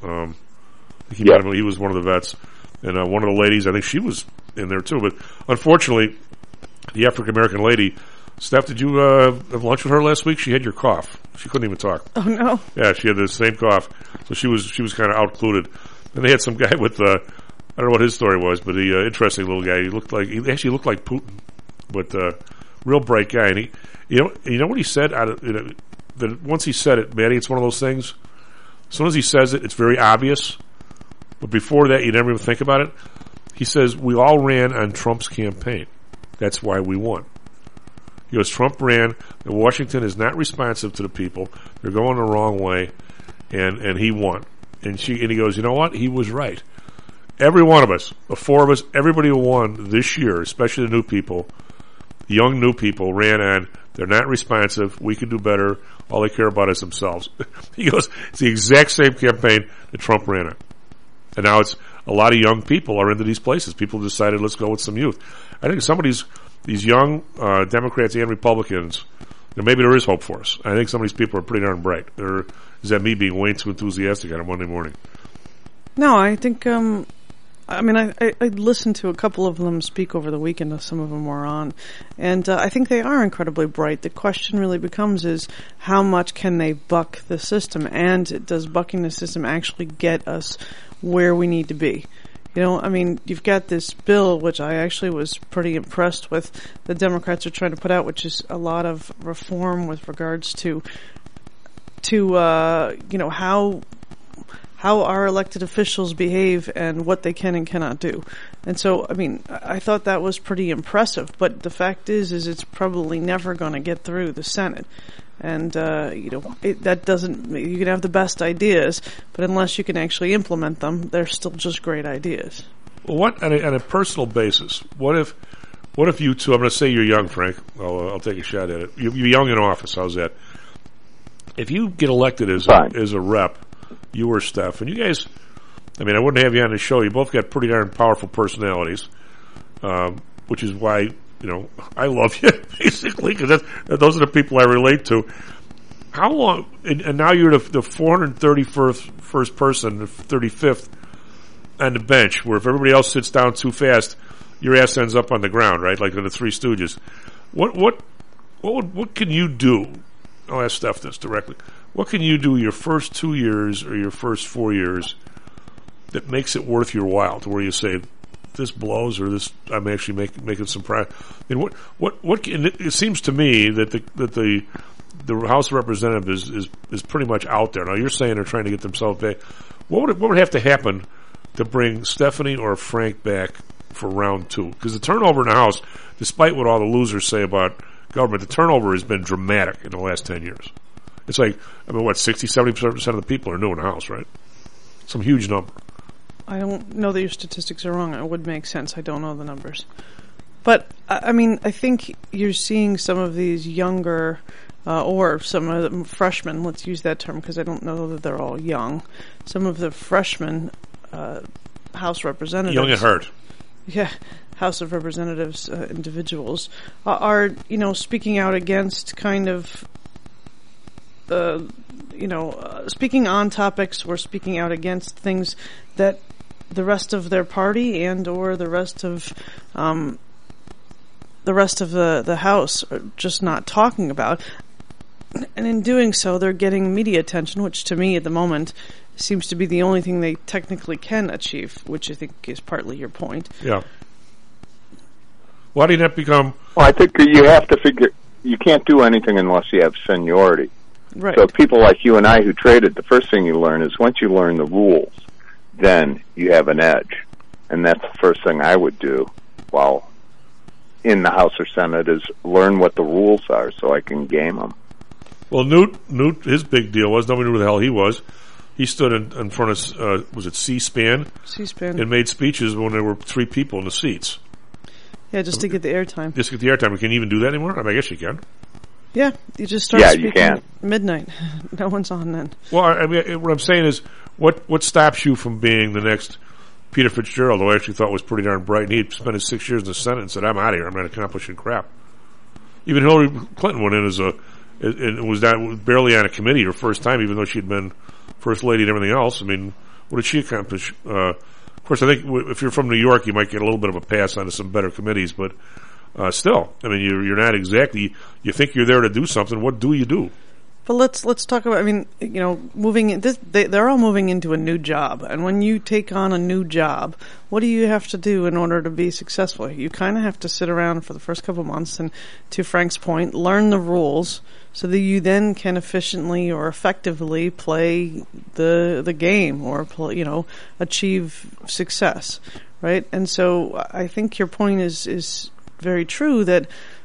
He was one of the vets. And one of the ladies, I think she was in there too. But unfortunately, the African-American lady, Steph, did you have lunch with her last week? She had your cough. She couldn't even talk. Oh, no. Yeah, she had the same cough. So she was kind of outcluded. And they had some guy with, I don't know what his story was, but he interesting little guy. He actually looked like Putin, but real bright guy. And you know what he said? That once he said it, Maddie, it's one of those things. As soon as he says it, it's very obvious. But before that, you never even think about it. He says, we all ran on Trump's campaign. That's why we won. He goes, Trump ran, and Washington is not responsive to the people. They're going the wrong way, and he won. And he goes, you know what? He was right. Every one of us, the 4 of us, everybody who won this year, especially the new people, young new people, ran on, they're not responsive, we can do better, all they care about is themselves. He goes, it's the exact same campaign that Trump ran on. And now it's a lot of young people are into these places. People decided, let's go with some youth. I think some of these young Democrats and Republicans, maybe there is hope for us. I think some of these people are pretty darn bright. Is that me being way too enthusiastic on a Monday morning? No, I think, I listened to a couple of them speak over the weekend. Some of them were on. And I think they are incredibly bright. The question really becomes is how much can they buck the system? And does bucking the system actually get us where we need to be? You know, I mean, you've got this bill, which I actually was pretty impressed with, the Democrats are trying to put out, which is a lot of reform with regards to how our elected officials behave and what they can and cannot do. And so, I mean, I thought that was pretty impressive, but the fact is it's probably never going to get through the Senate. And, that doesn't, you can have the best ideas, but unless you can actually implement them, they're still just great ideas. Well, what, on a personal basis, what if you two, I'm going to say you're young, Frank, I'll take a shot at it. You're young in office, how's that? If you get elected as a rep, you or Steph, and you guys, I mean, I wouldn't have you on the show, you both got pretty darn powerful personalities, which is why, I love you, basically, because those are the people I relate to. How long, and now you're the 431st person, the 35th on the bench, where if everybody else sits down too fast, your ass ends up on the ground, right? Like in the Three Stooges. What can you do? I'll ask Steph this directly. What can you do your first 2 years or your first 4 years that makes it worth your while, to where you say, this blows, or this, I'm actually making some pride. I mean, it seems to me that the House of Representatives is pretty much out there. Now you're saying they're trying to get themselves back. What would have to happen to bring Stephanie or Frank back for round 2? Because the turnover in the House, despite what all the losers say about government, the turnover has been dramatic in the last 10 years. It's like, 60-70% of the people are new in the House, right? Some huge number. I don't know that your statistics are wrong. It would make sense. I don't know the numbers. But, I mean, I think you're seeing some of these younger, or some of the freshmen, let's use that term because I don't know that they're all young. Some of the freshmen House representatives. Young at heart. Yeah, House of Representatives individuals are, speaking out against kind of, speaking on topics or speaking out against things that the rest of their party and or the rest of the House are just not talking about. And in doing so, they're getting media attention, which to me at the moment seems to be the only thing they technically can achieve, which I think is partly your point. Yeah. Why did that become... Well, I think you have to figure... You can't do anything unless you have seniority. Right. So people like you and I who traded, the first thing you learn is once you learn the rules, then you have an edge. And that's the first thing I would do while in the House or Senate is learn what the rules are so I can game them. Well, Newt, his big deal was nobody knew who the hell he was. He stood in front of, was it C-SPAN? C-SPAN. And made speeches when there were 3 people in the seats. Yeah, just to get the airtime. Just to get the airtime. Can you even do that anymore? I mean, I guess you can. Yeah, you just start speaking at midnight. No one's on then. Well, I mean, what I'm saying is, what stops you from being the next Peter Fitzgerald, who I actually thought was pretty darn bright, and he spent his 6 years in the Senate and said, I'm out of here, I'm not accomplishing crap. Even Hillary Clinton went in as it was barely on a committee her first time, even though she'd been First Lady and everything else. I mean, what did she accomplish? Of course, I think if you're from New York, you might get a little bit of a pass onto some better committees, but still, I mean, you're not exactly, you think you're there to do something, what do you do? But let's talk about, I mean, you know, they're all moving into a new job. And when you take on a new job, what do you have to do in order to be successful? You kind of have to sit around for the first couple of months and, to Frank's point, learn the rules so that you then can efficiently or effectively play the game or, achieve success, right? And so I think your point is very true that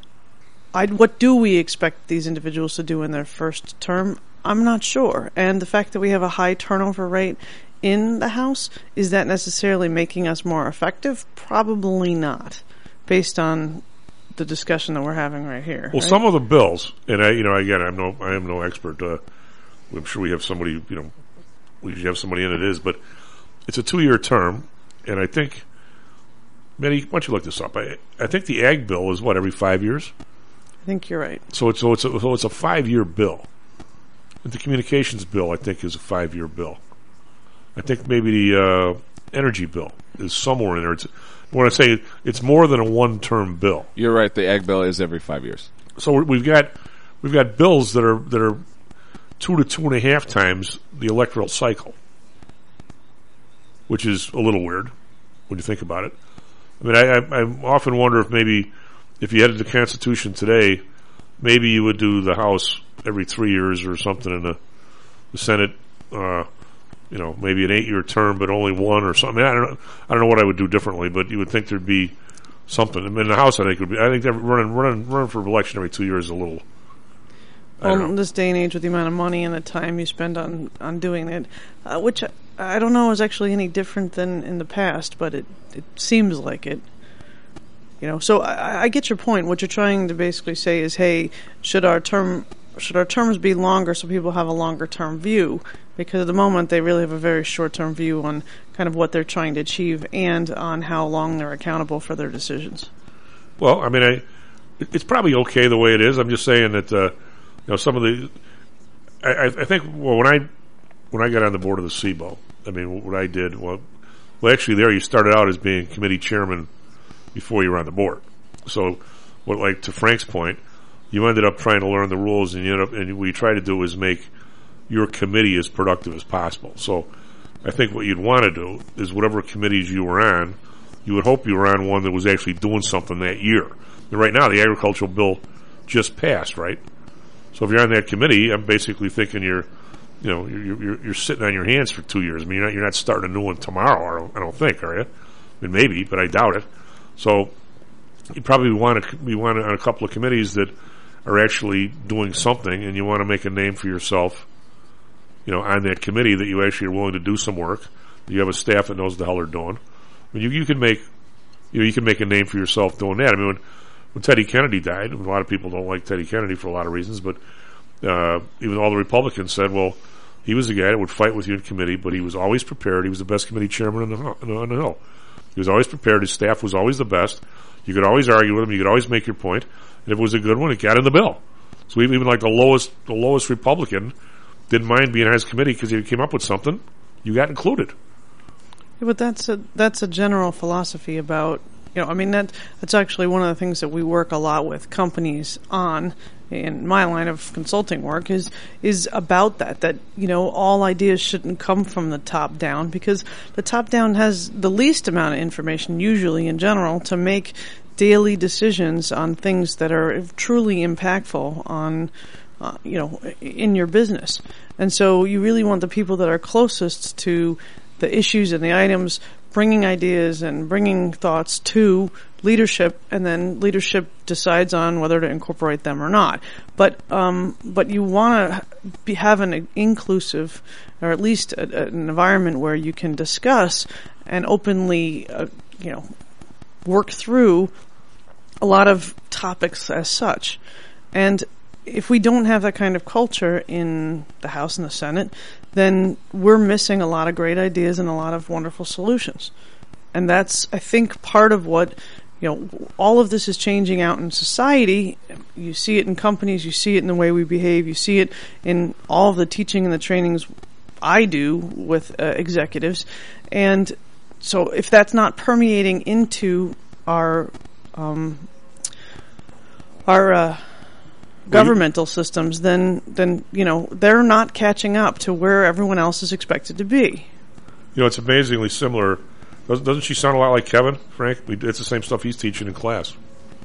what do we expect these individuals to do in their first term? I'm not sure. And the fact that we have a high turnover rate in the House, is that necessarily making us more effective? Probably not, based on the discussion that we're having right here. Well, right? Some of the bills, and I am no expert. I'm sure we have somebody, we usually have somebody in it is, but it's a 2-year term, and I think, Manny, why don't you look this up? I think the Ag bill is every 5 years? I think you're right. So it's a 5-year bill. And the communications bill, I think, is a 5-year bill. I think maybe the energy bill is somewhere in there. When I say it's more than a one-term bill. You're right. The Ag bill is every 5 years. So we've got bills that are 2 to 2.5 times the electoral cycle, which is a little weird when you think about it. I mean, I often wonder if maybe if you had the Constitution today, maybe you would do the House every 3 years or something, and the Senate, maybe an 8-year term, but only one or something. I mean, I don't know what I would do differently, but you would think there'd be something. I mean, the House, I think that running for election every 2 years is a little. Well, in this day and age, with the amount of money and the time you spend on doing it, which I don't know is actually any different than in the past, but it seems like it. So I get your point. What you're trying to basically say is, hey, should our terms be longer so people have a longer term view? Because at the moment they really have a very short term view on kind of what they're trying to achieve and on how long they're accountable for their decisions. Well, I mean, it's probably okay the way it is. I'm just saying that some of the I think when I got on the board of the SIBO, I mean, what I did actually there you started out as being committee chairman before you were on the board. So, to Frank's point, you ended up trying to learn the rules, and what you try to do is make your committee as productive as possible. So, I think what you'd want to do is whatever committees you were on, you would hope you were on one that was actually doing something that year. And right now, the agricultural bill just passed, right? So, if you're on that committee, I'm basically thinking you're sitting on your hands for 2 years. I mean, you're not starting a new one tomorrow. I don't think, are you? I mean, maybe, but I doubt it. So you probably want to be on a couple of committees that are actually doing something, and you want to make a name for yourself, on that committee that you actually are willing to do some work. You have a staff that knows what the hell they're doing. I mean, you can make a name for yourself doing that. I mean, when Teddy Kennedy died, a lot of people don't like Teddy Kennedy for a lot of reasons, but even all the Republicans said, well, he was the guy that would fight with you in committee, but he was always prepared. He was the best committee chairman on the Hill. He was always prepared. His staff was always the best. You could always argue with him. You could always make your point. And if it was a good one, it got in the bill. So even the lowest Republican didn't mind being on his committee because if he came up with something, you got included. Yeah, but that's a general philosophy about, that's actually one of the things that we work a lot with companies on in my line of consulting work is about that all ideas shouldn't come from the top down, because the top down has the least amount of information usually in general to make daily decisions on things that are truly impactful on in your business. And so you really want the people that are closest to the issues and the items bringing ideas and bringing thoughts to leadership, and then leadership decides on whether to incorporate them or not. But you want to have an inclusive, or at least an environment where you can discuss and openly, work through a lot of topics as such. And if we don't have that kind of culture in the House and the Senate, then we're missing a lot of great ideas and a lot of wonderful solutions. And that's, I think, part of what, all of this is changing out in society. You see it in companies, you see it in the way we behave, you see it in all of the teaching and the trainings I do with executives. And so if that's not permeating into our governmental systems, then they're not catching up to where everyone else is expected to be. It's amazingly similar. Doesn't she sound a lot like Kevin, Frank? It's the same stuff he's teaching in class.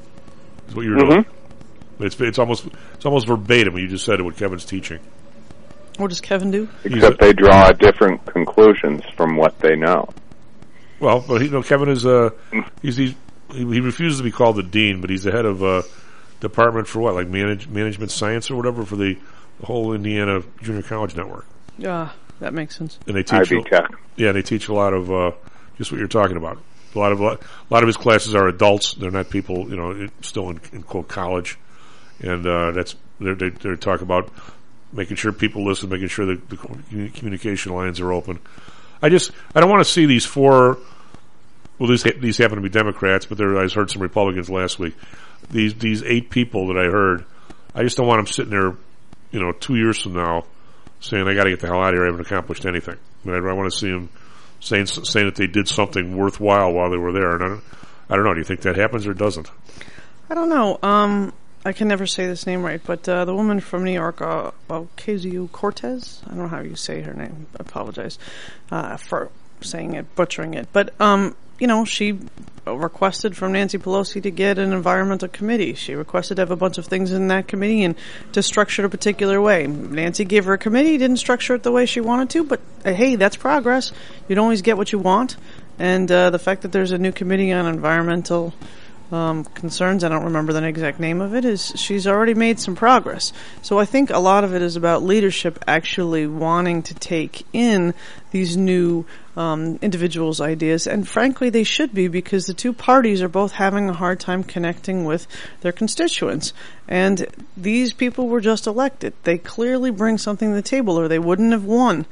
Is what you're doing. It's almost verbatim when you just said it, what Kevin's teaching. What does Kevin do? Except they draw different conclusions from what they know. Well, but Kevin is he refuses to be called the dean, but he's the head of department for what, like management science or whatever, for the whole Indiana Junior College Network. Yeah, that makes sense. And they teach Ivy Tech. Yeah, they teach a lot of just what you're talking about. A lot of his classes are adults. They're not people, still in quote college, and they're talking about making sure people listen, making sure that the communication lines are open. I don't want to see these four. Well, these happen to be Democrats, but I heard some Republicans last week. These 8 people that I heard, I just don't want them sitting there, 2 years from now, saying I got to get the hell out of here. I haven't accomplished anything. I want to see them saying that they did something worthwhile while they were there. And I don't know. Do you think that happens or doesn't? I don't know. I can never say this name right, but the woman from New York, Ocasio-Cortez, I don't know how you say her name. I apologize for saying it, butchering it. But she requested from Nancy Pelosi to get an environmental committee. She requested to have a bunch of things in that committee and to structure it a particular way. Nancy gave her a committee, didn't structure it the way she wanted to, but hey, that's progress. You don't always get what you want. And the fact that there's a new committee on environmental concerns, I don't remember the exact name of it, is she's already made some progress. So I think a lot of it is about leadership actually wanting to take in these new individuals' ideas, and frankly they should be, because the two parties are both having a hard time connecting with their constituents. And these people were just elected. They clearly bring something to the table or they wouldn't have won.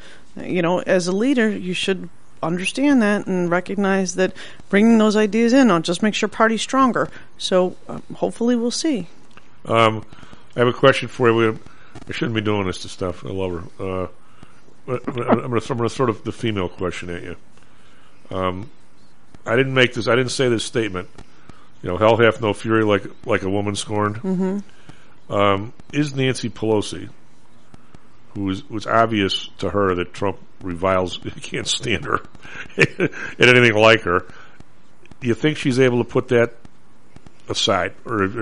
As a leader, you should understand that and recognize that bringing those ideas in will just makes your party stronger. So hopefully we'll see. I have a question for you. I shouldn't be doing this to stuff. I love her. I'm going to throw the female question at you. I didn't say this statement. Hell hath no fury like a woman scorned. Mm-hmm. Is Nancy Pelosi, who was obvious to her that Trump reviles, he can't stand her and anything like her, do you think she's able to put that aside?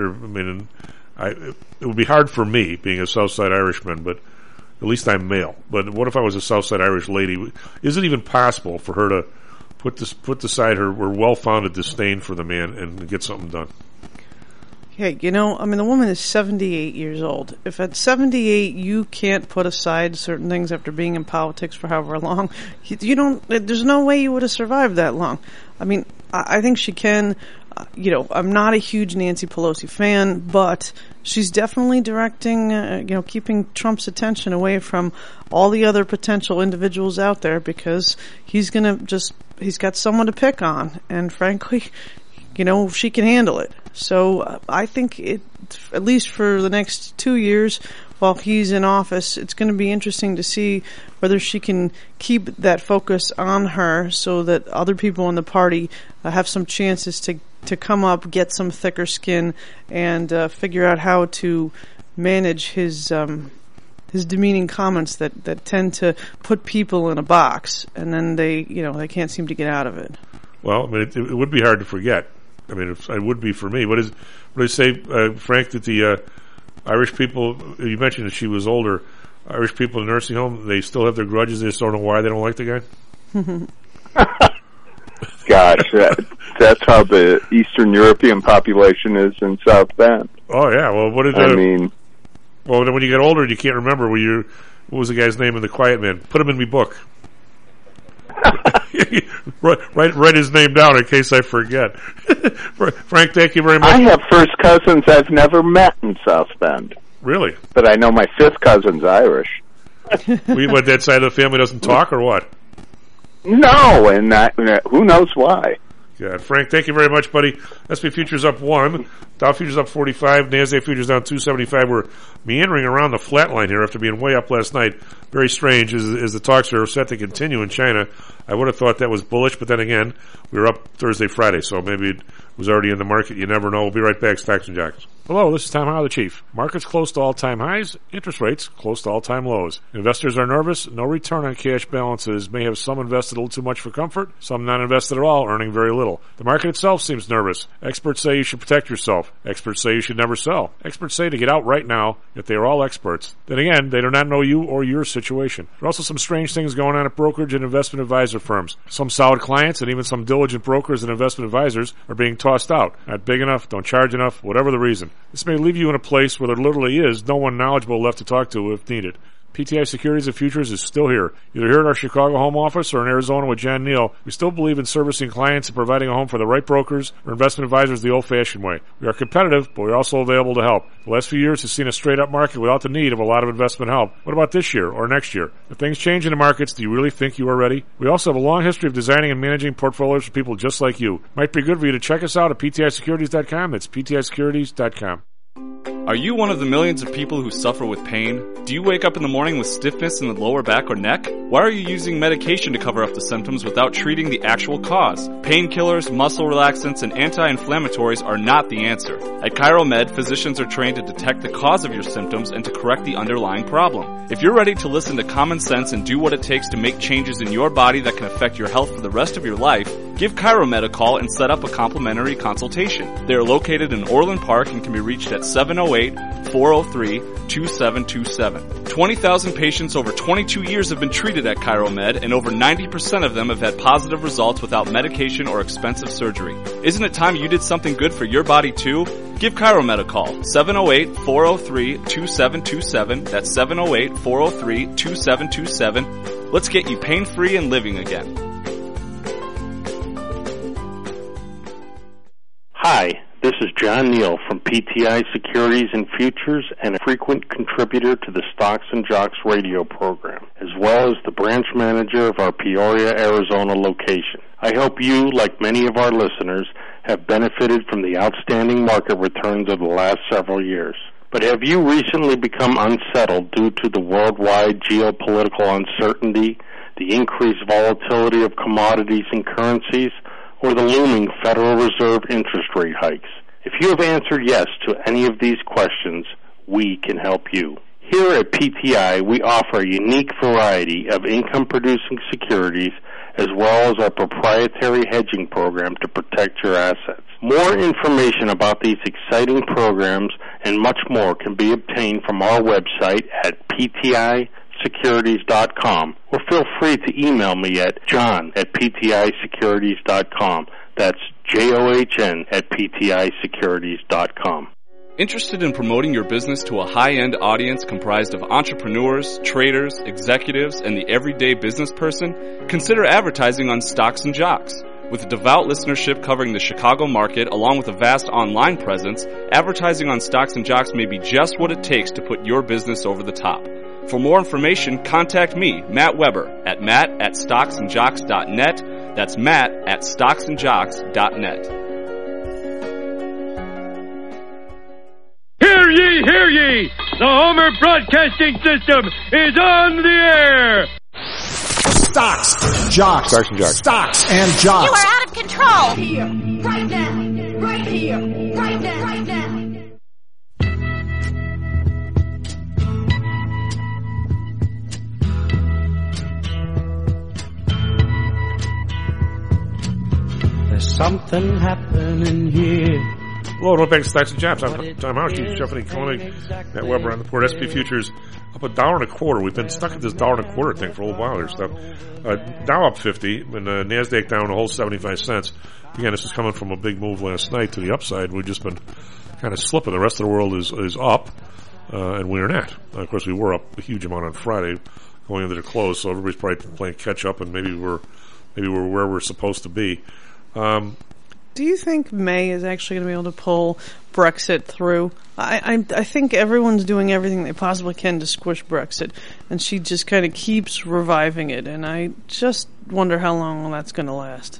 It would be hard for me being a Southside Irishman, but at least I'm male. But what if I was a Southside Irish lady? Is it even possible for her to put aside her well-founded disdain for the man and get something done? Hey, the woman is 78 years old. If at 78 you can't put aside certain things after being in politics for however long, there's no way you would have survived that long. I think she can. I'm not a huge Nancy Pelosi fan, but she's definitely directing, keeping Trump's attention away from all the other potential individuals out there, because he's got someone to pick on, and frankly, she can handle it. So I think at least for the next 2 years while he's in office, it's going to be interesting to see whether she can keep that focus on her so that other people in the party have some chances to come up, get some thicker skin, and figure out how to manage his demeaning comments that tend to put people in a box, and then they can't seem to get out of it. Well, it would be hard to forget. It would be for me. What do you say, Frank, that the Irish people, you mentioned that she was older, Irish people in the nursing home, they still have their grudges, they just don't know why they don't like the guy? Gosh, that's how the Eastern European population is in South Bend. Oh yeah, well, what did well, when you get older, and you can't remember what was the guy's name in The Quiet Man? Put him in me book. write his name down in case I forget. Frank, thank you very much. I have first cousins I've never met in South Bend. Really? But I know my fifth cousin's Irish. What, that side of the family doesn't talk, or what? No, and who knows why. God, Frank, thank you very much, buddy. S&P futures up 1, Dow futures up 45, NASDAQ futures down 275. We're meandering around the flat line here after being way up last night. Very strange as the talks are set to continue in China. I would have thought that was bullish, but then again, we were up Thursday, Friday, so maybe it was already in the market. You never know. We'll be right back. Stocks and Jocks. Hello, this is Tom Howell, the Chief. Markets close to all-time highs, interest rates close to all-time lows. Investors are nervous. No return on cash balances. May have some invested a little too much for comfort, some not invested at all, earning very little. The market itself seems nervous. Experts say you should protect yourself. Experts say you should never sell. Experts say to get out right now, yet they are all experts. Then again, they do not know you or your situation. There are also some strange things going on at brokerage and investment advisor firms. Some solid clients and even some diligent brokers and investment advisors are being tossed out. Not big enough, don't charge enough, whatever the reason. This may leave you in a place where there literally is no one knowledgeable left to talk to if needed. PTI Securities and Futures is still here. Either here at our Chicago home office or in Arizona with Jan Neal, we still believe in servicing clients and providing a home for the right brokers or investment advisors the old-fashioned way. We are competitive, but we're also available to help. The last few years has seen a straight-up market without the need of a lot of investment help. What about this year or next year? If things change in the markets, do you really think you are ready? We also have a long history of designing and managing portfolios for people just like you. Might be good for you to check us out at PTISecurities.com. That's PTISecurities.com. Are you one of the millions of people who suffer with pain? Do you wake up in the morning with stiffness in the lower back or neck? Why are you using medication to cover up the symptoms without treating the actual cause? Painkillers, muscle relaxants, and anti-inflammatories are not the answer. At ChiroMed, physicians are trained to detect the cause of your symptoms and to correct the underlying problem. If you're ready to listen to common sense and do what it takes to make changes in your body that can affect your health for the rest of your life, give ChiroMed a call and set up a complimentary consultation. They are located in Orland Park and can be reached at 708-403-2727. 20,000 patients over 22 years have been treated at ChiroMed, and over 90% of them have had positive results without medication or expensive surgery. Isn't it time you did something good for your body too? Give ChiroMed a call, 708-403-2727. That's 708-403-2727. Let's get you pain-free and living again. Hi, this is John Neal from PTI Securities and Futures and a frequent contributor to the Stocks and Jocks radio program, as well as the branch manager of our Peoria, Arizona location. I hope you, like many of our listeners, have benefited from the outstanding market returns of the last several years. But have you recently become unsettled due to the worldwide geopolitical uncertainty, the increased volatility of commodities and currencies, or the looming Federal Reserve interest rate hikes? If you have answered yes to any of these questions, we can help you. Here at PTI, we offer a unique variety of income-producing securities as well as our proprietary hedging program to protect your assets. More information about these exciting programs and much more can be obtained from our website at PTISecurities.com, or feel free to email me at john@PTISecurities.com. That's JOHN@PTISecurities.com. Interested in promoting your business to a high-end audience comprised of entrepreneurs, traders, executives, and the everyday business person? Consider advertising on Stocks and Jocks. With a devout listenership covering the Chicago market along with a vast online presence, advertising on Stocks and Jocks may be just what it takes to put your business over the top. For more information, contact me, Matt Weber, at matt@stocksandjocks.net. That's matt@stocksandjocks.net. Hear ye, hear ye! The Homer Broadcasting System is on the air! Stocks, Jocks, Stocks and Jocks. Stocks and Jocks. You are out of control! Here, right now, right here, right now, right now. There's something happening here. Hello, welcome back to Stocks and Jobs. I'm Tom Howell, Chief Stephanie Koenig, Matt Weber on the port. SP Futures up $1.25. We've been stuck at this $1.25 thing for a little while here. Stuff Dow up 50, and Nasdaq down a whole 75 cents. Again, this is coming from a big move last night to the upside. We've just been kind of slipping. The rest of the world is up, and we're not. Of course, we were up a huge amount on Friday, going into the close. So everybody's probably playing catch up, and maybe we're where we're supposed to be. Do you think May is actually going to be able to pull Brexit through? I think everyone's doing everything they possibly can to squish Brexit, and she just kind of keeps reviving it, and I just wonder how long that's going to last.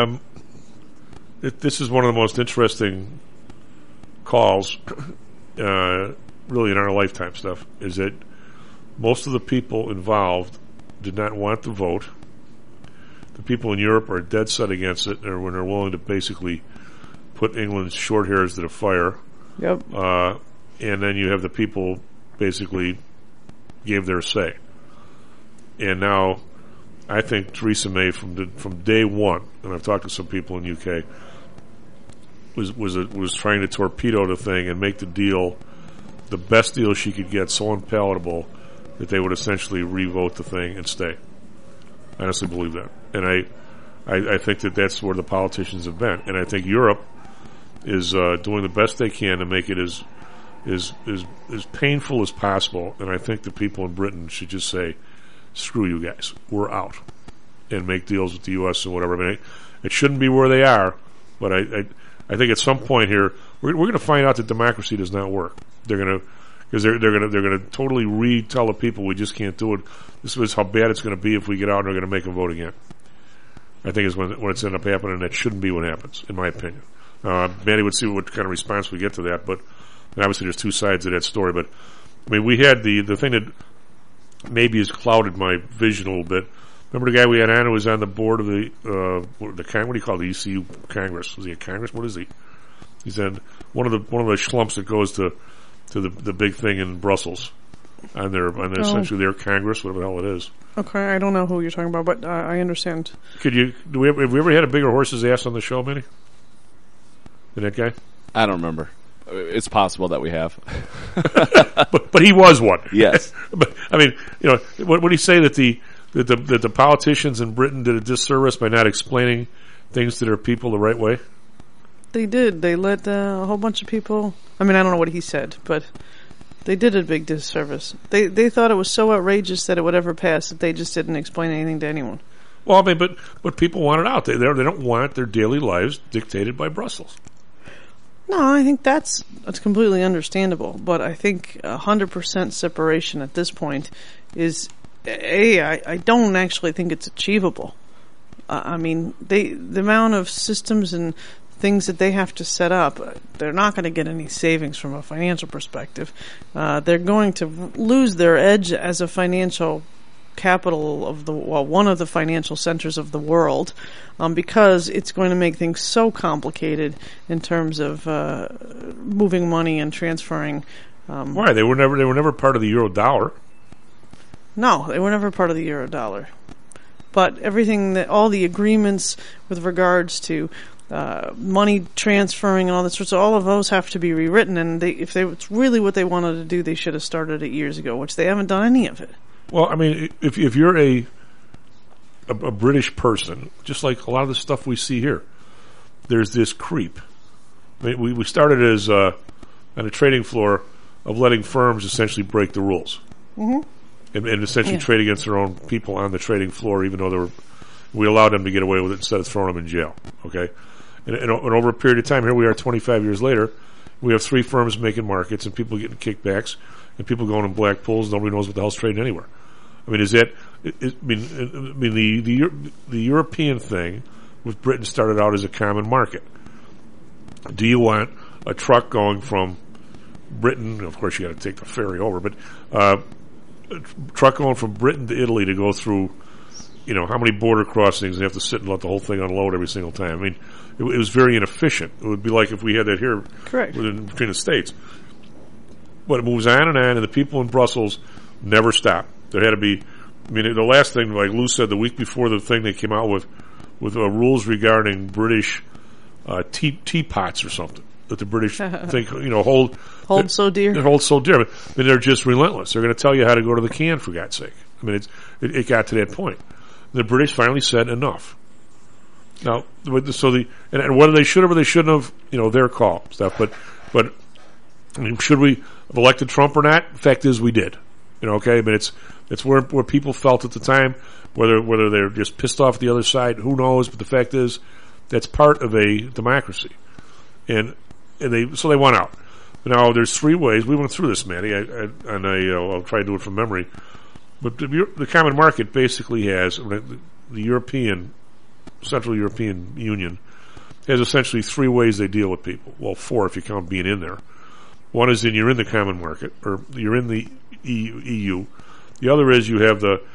This is one of the most interesting calls, really in our lifetime stuff, is that most of the people involved did not want the vote. The people in Europe are dead set against it, and when they're willing to basically put England's short hairs to the fire. Yep. And then you have the people basically gave their say. And now, I think Theresa May from day one, and I've talked to some people in the UK, was trying to torpedo the thing and make the deal the best deal she could get, so unpalatable that they would essentially re-vote the thing and stay. I honestly believe that. And I think that that's where the politicians have been. And I think Europe is doing the best they can to make it as painful as possible. And I think the people in Britain should just say, screw you guys, we're out. And make deals with the U.S. and whatever. I mean, it shouldn't be where they are, but I think at some point here, we're going to find out that democracy does not work. They're going to totally retell the people we just can't do it. This is how bad it's going to be if we get out and they're going to make them vote again. I think is when it's end up happening, and that shouldn't be what happens, in my opinion. Manny would see what kind of response we get to that, but obviously there's two sides of that story. But I mean, we had the thing that maybe has clouded my vision a little bit. Remember the guy we had on who was on the board of the what do you call the ECU Congress? Was he a Congress? What is he? He's in one of the schlumps that goes to the big thing in Brussels on essentially their Congress, whatever the hell it is. Okay, I don't know who you're talking about, but I understand. Have we ever had a bigger horse's ass on the show, Manny? Than that guy? I don't remember. It's possible that we have. but he was one. Yes. But I mean, what would he say that the politicians in Britain did a disservice by not explaining things to their people the right way? They did. They let a whole bunch of people. I mean, I don't know what he said, but they did a big disservice. They thought it was so outrageous that it would ever pass that they just didn't explain anything to anyone. Well, I mean, but people want it out. They don't want their daily lives dictated by Brussels. No, I think that's completely understandable. But I think 100% separation at this point is I don't actually think it's achievable. I mean, the amount of systems and things that they have to set up, they're not going to get any savings from a financial perspective. They're going to lose their edge as a financial capital of one of the financial centers of the world, because it's going to make things so complicated in terms of moving money and transferring. Why? They were never part of the euro dollar. No, they were never part of the euro dollar. But all the agreements with regards to money transferring and all that sorts of, all of those have to be rewritten. And if it's really what they wanted to do, they should have started it years ago, which they haven't done any of it. Well, I mean, if you're a British person, just like a lot of the stuff we see here, there's this creep. I mean, we started as on a trading floor of letting firms essentially break the rules. Mm-hmm. And essentially trade against their own people on the trading floor, even though we allowed them to get away with it instead of throwing them in jail. Okay, and over a period of time, here we are 25 years later, we have 3 firms making markets and people getting kickbacks and people going in black pools. Nobody knows what the hell's trading anywhere. I mean, the European thing with Britain started out as a common market. Do you want a truck going from Britain? Of course, you got to take the ferry over, but a truck going from Britain to Italy to go through, how many border crossings, and you have to sit and let the whole thing unload every single time. I mean, it was very inefficient. It would be like if we had that here. Correct. Between the states. But it moves on, and the people in Brussels never stop. There had to be, the last thing, like Lou said, the week before the thing they came out with rules regarding British teapots or something. that the British think, hold so dear. Hold so dear. I mean, they're just relentless. They're going to tell you how to go to the can, for God's sake. I mean, it got to that point. The British finally said enough. Now, and whether they should have or they shouldn't have, their call stuff. But I mean, should we have elected Trump or not? The fact is, we did. Okay. I mean, it's where people felt at the time. Whether they're just pissed off the other side, who knows? But the fact is, that's part of a democracy, and they won out. Now, there's three ways. We went through this, Matty, I'll try to do it from memory. But the common market basically has the Central European Union has essentially three ways they deal with people. Well, four if you count being in there. One is you're in the common market, or you're in the EU. The other is you have the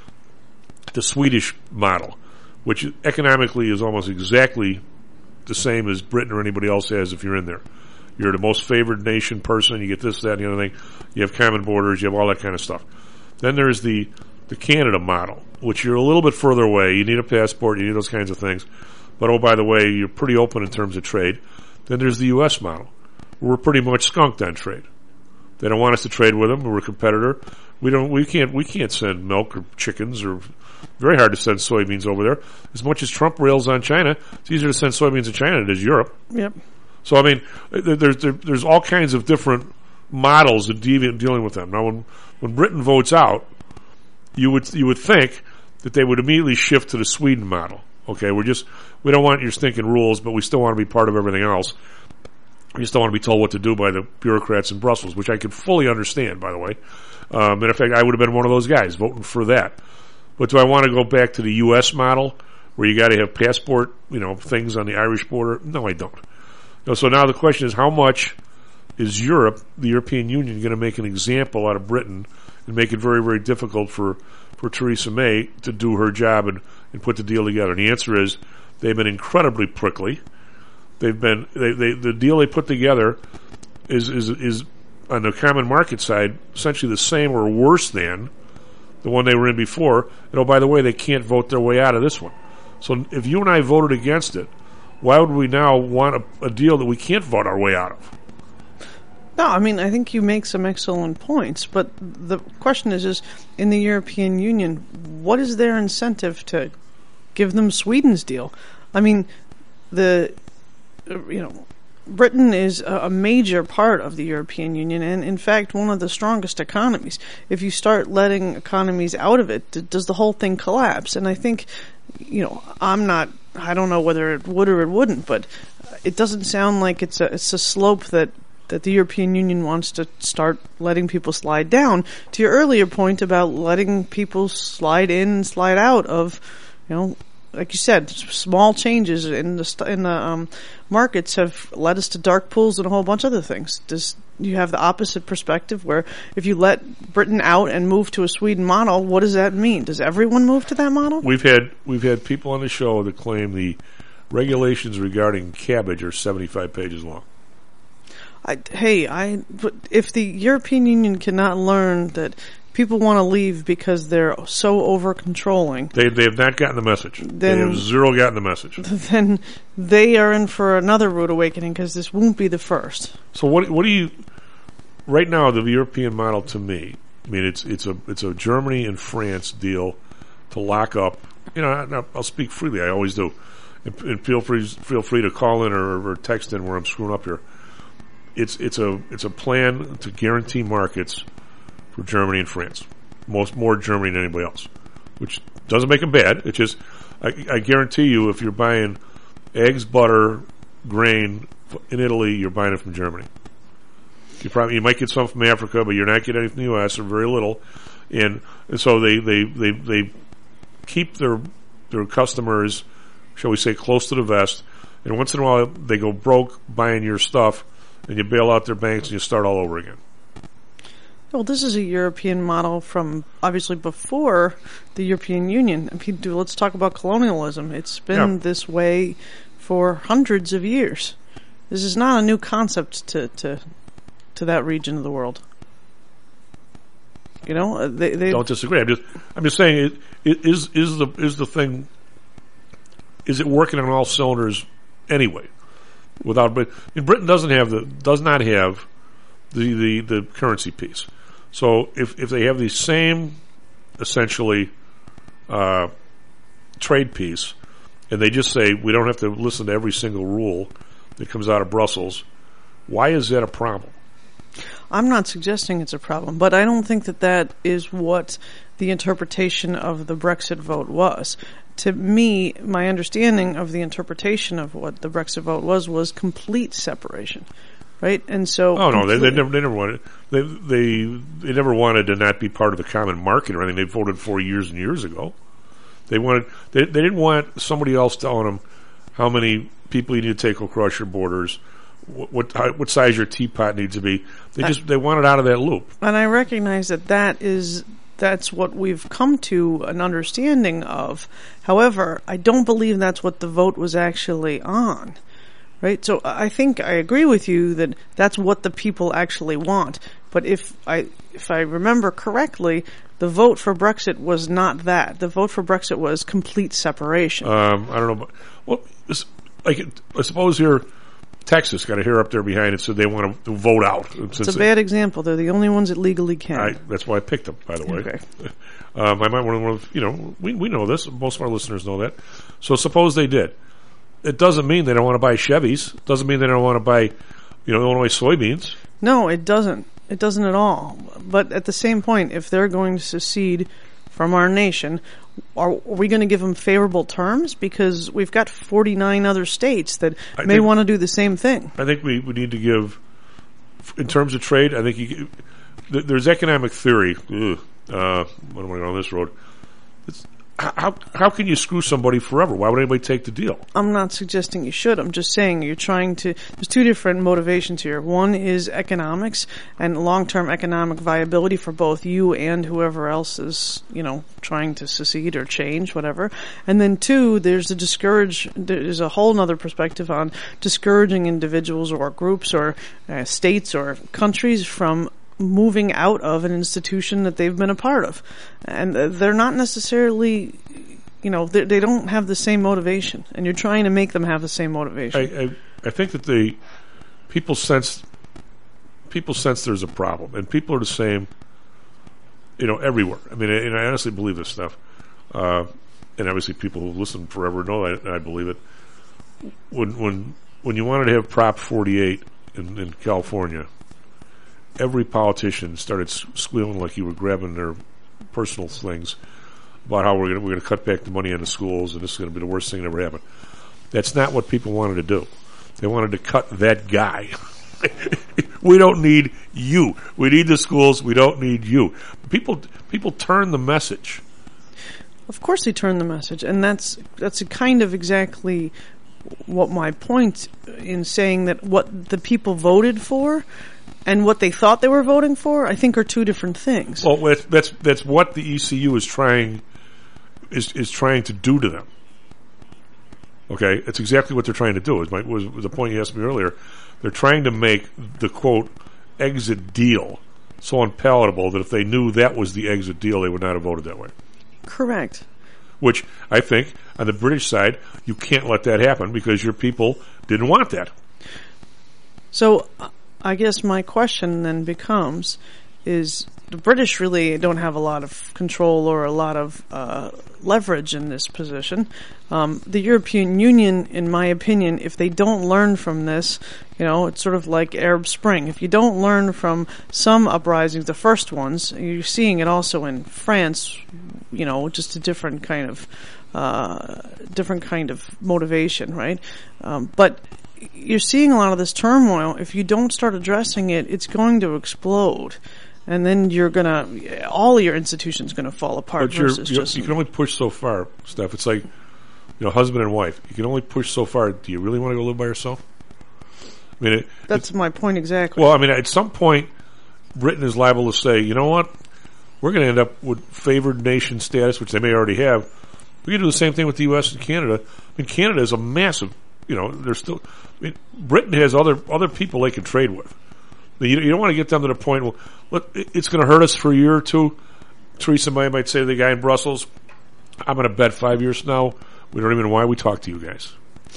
Swedish model, which economically is almost exactly the same as Britain or anybody else has if you're in there. You're the most favored nation person, you get this, that, and the other thing. You have common borders, you have all that kind of stuff. Then there's the Canada model, which you're a little bit further away. You need a passport, you need those kinds of things. But, oh, by the way, you're pretty open in terms of trade. Then there's the U.S. model. We're pretty much skunked on trade. They don't want us to trade with them. We're a competitor. We can't send milk or chickens, or very hard to send soybeans over there. As much as Trump rails on China, it's easier to send soybeans to China than it is Europe. Yep. So I mean, there's all kinds of different models of dealing with them. Now, when Britain votes out, you would think that they would immediately shift to the Sweden model. Okay, we don't want your stinking rules, but we still want to be part of everything else. We just don't want to be told what to do by the bureaucrats in Brussels, which I could fully understand, by the way. And in fact, I would have been one of those guys voting for that. But do I want to go back to the U.S. model where you got to have passport, things on the Irish border? No, I don't. So now the question is, how much is the European Union, going to make an example out of Britain and make it very, very difficult for Theresa May to do her job and put the deal together? And the answer is they've been incredibly prickly. The deal they put together is on the common market side essentially the same or worse than the one they were in before. And oh, by the way, they can't vote their way out of this one. So if you and I voted against it, why would we now want a deal that we can't vote our way out of? No, I mean, I think you make some excellent points, but the question is in the European Union, what is their incentive to give them Sweden's deal? I mean, Britain is a major part of the European Union, and in fact one of the strongest economies. If you start letting economies out of it, does the whole thing collapse? And I think, I don't know whether it would or it wouldn't, but it doesn't sound like it's a slope that the European Union wants to start letting people slide down. To your earlier point about letting people slide in and slide out of, like you said, small changes in the markets have led us to dark pools and a whole bunch of other things. Does you have the opposite perspective where if you let Britain out and move to a Sweden model, what does that mean? Does everyone move to that model? We've had people on the show that claim the regulations regarding cabbage are 75 pages long. But if the European Union cannot learn that people want to leave because they're so over-controlling. They have not gotten the message. They have zero gotten the message. Then they are in for another rude awakening because this won't be the first. So what do you... Right now, the European model to me, I mean, it's a Germany and France deal to lock up. I'll speak freely. I always do. And feel free to call in or text in where I'm screwing up here. It's a plan to guarantee markets for Germany and France. More Germany than anybody else. Which doesn't make them bad. It's just, I guarantee you, if you're buying eggs, butter, grain in Italy, you're buying it from Germany. You might get some from Africa, but you're not getting any from the U.S. or very little. And so they keep their customers, shall we say, close to the vest. And once in a while, they go broke buying your stuff, and you bail out their banks and you start all over again. Well, this is a European model from obviously before the European Union. Let's talk about colonialism. It's been this way for hundreds of years. This is not a new concept to that region of the world. They don't disagree. I'm just saying, is the thing? Is it working on all cylinders anyway? But Britain does not have the currency piece. So if they have the same essentially trade piece, and they just say we don't have to listen to every single rule that comes out of Brussels, why is that a problem? I'm not suggesting it's a problem, but I don't think that is what the interpretation of the Brexit vote was. To me, my understanding of the interpretation of what the Brexit vote was complete separation, right? And so, they never wanted they never wanted to not be part of the common market or anything. They voted for years and years ago. They didn't want somebody else telling them how many people you need to take across your borders, what size your teapot needs to be. They wanted out of that loop. And I recognize that's what we've come to an understanding of. However, I don't believe that's what the vote was actually on. Right? So I think I agree with you that that's what the people actually want. But if I remember correctly, the vote for Brexit was not that. The vote for Brexit was complete separation. I don't know. I suppose here Texas got a hair up there behind it, so they want to vote out. It's a bad example. They're the only ones that legally can. That's why I picked them, by the way. Okay. I might want to, we know this. Most of our listeners know that. So suppose they did. It doesn't mean they don't want to buy Chevys. It doesn't mean they don't want to buy, Illinois soybeans. No, it doesn't. It doesn't at all. But at the same point, if they're going to secede from our nation, are we going to give them favorable terms? Because we've got 49 other states that may want to do the same thing. I think we need to give, in terms of trade, I think there's economic theory. What am I going on this road? How can you screw somebody forever? Why would anybody take the deal? I'm not suggesting you should. I'm just saying there's two different motivations here. One is economics and long-term economic viability for both you and whoever else is, trying to secede or change, whatever. And then two, there's a whole other perspective on discouraging individuals or groups or states or countries from moving out of an institution that they've been a part of. And they're not necessarily, they don't have the same motivation. And you're trying to make them have the same motivation. I think that people sense there's a problem. And people are the same, everywhere. I mean, and I honestly believe this stuff. And obviously people who've listened forever know that, and I believe it. When you wanted to have Prop 48 in California, every politician started squealing like you were grabbing their personal things about how we're going to cut back the money on the schools and this is going to be the worst thing that ever happened. That's not what people wanted to do. They wanted to cut that guy. We don't need you. We need the schools. We don't need you. People turn the message. Of course they turn the message, and that's kind of exactly what my point in saying that what the people voted for and what they thought they were voting for, I think, are two different things. Well, that's what the ECU is trying to do to them. Okay, it's exactly what they're trying to do. Was the point you asked me earlier? They're trying to make the quote exit deal so unpalatable that if they knew that was the exit deal, they would not have voted that way. Correct. Which I think on the British side, you can't let that happen because your people didn't want that. So I guess my question then becomes, is the British really don't have a lot of control or a lot of leverage in this position. The European Union, in my opinion, if they don't learn from this, it's sort of like Arab Spring. If you don't learn from some uprisings, the first ones, you're seeing it also in France, just a different kind of motivation, right? But you're seeing a lot of this turmoil. If you don't start addressing it, it's going to explode. And then all your institutions going to fall apart. But you can only push so far, Steph. It's like, husband and wife. You can only push so far. Do you really want to go live by yourself? I mean, that's my point exactly. Well, I mean, at some point, Britain is liable to say, you know what? We're going to end up with favored nation status, which they may already have. We can do the same thing with the U.S. and Canada. I mean, Canada is a massive, they're still, Britain has other people they can trade with. You don't want to get them to the point, well, look, it's going to hurt us for a year or two. Theresa May might say to the guy in Brussels, I'm going to bet 5 years from now, we don't even know why we talk to you guys.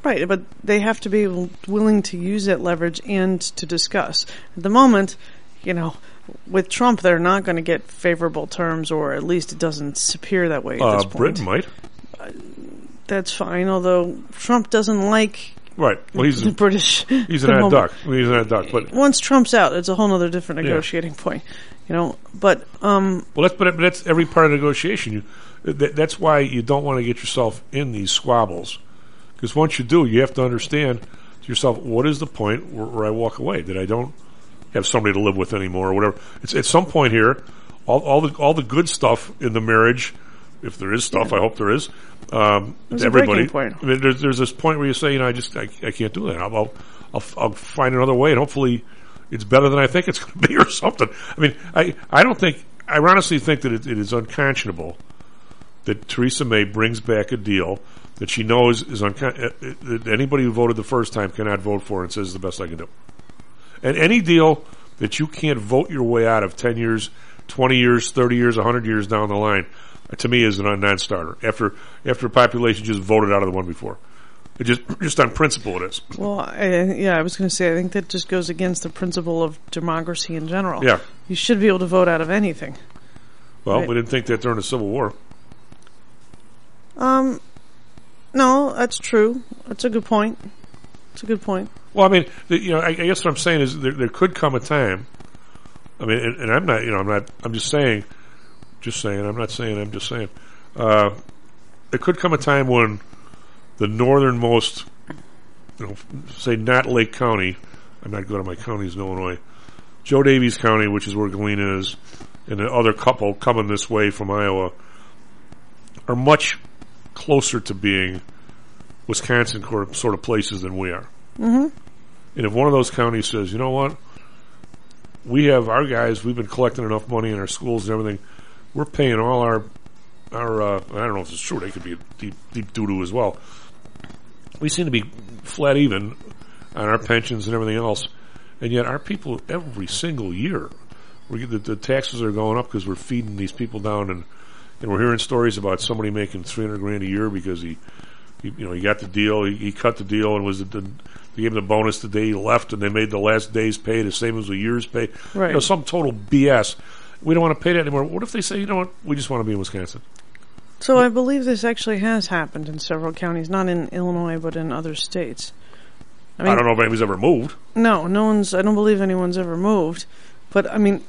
Right, but they have to be willing to use that leverage and to discuss. At the moment, with Trump, they're not going to get favorable terms, or at least it doesn't appear that way at this point. Britain might. That's fine, although Trump doesn't like right. Well, he's the British. He's an ad duck. He's an ad duck. But once Trump's out, it's a whole other different negotiating point. But well, that's every part of negotiation. That's why you don't want to get yourself in these squabbles, because once you do, you have to understand to yourself, what is the point where I walk away, that I don't have somebody to live with anymore, or whatever. It's at some point here, all the good stuff in the marriage, if there is stuff, I hope there is. Everybody, point. I mean, there's this point where you say, I can't do that. I'll find another way, and hopefully it's better than I think it's going to be, or something. I mean, I honestly think that it is unconscionable that Theresa May brings back a deal that she knows that anybody who voted the first time cannot vote for, and says is the best I can do. And any deal that you can't vote your way out of 10 years, 20 years, 30 years, 100 years down the line, to me is a non-starter. After a population just voted out of the one before. It just on principle it is. Well, I was going to say, I think that just goes against the principle of democracy in general. Yeah. You should be able to vote out of anything. Well, right? We didn't think that during the Civil War. No, that's true. That's a good point. Well, I mean, I guess what I'm saying is there could come a time. I mean, and I'm not, I'm just saying. I'm not saying. I'm just saying. There could come a time when the northernmost, say not Lake County. I'm not good at my counties in Illinois. Joe Davies County, which is where Galena is, and the other couple coming this way from Iowa, are much closer to being Wisconsin sort of places than we are. Mm-hmm. And if one of those counties says, you know what, we have our guys, we've been collecting enough money in our schools and everything, we're paying all our I don't know if it's true, they could be deep doo-doo as well. We seem to be flat even on our pensions and everything else, and yet our people every single year, the taxes are going up because we're feeding these people down, and we're hearing stories about somebody making $300,000 a year because he got the deal, he cut the deal, and they gave him the bonus the day he left, and they made the last day's pay the same as the year's pay. Right. Some total BS. We don't want to pay that anymore. What if they say, you know what, we just want to be in Wisconsin? So I believe this actually has happened in several counties, not in Illinois, but in other states. I don't know if anybody's ever moved. No one's. I don't believe anyone's ever moved. But I mean,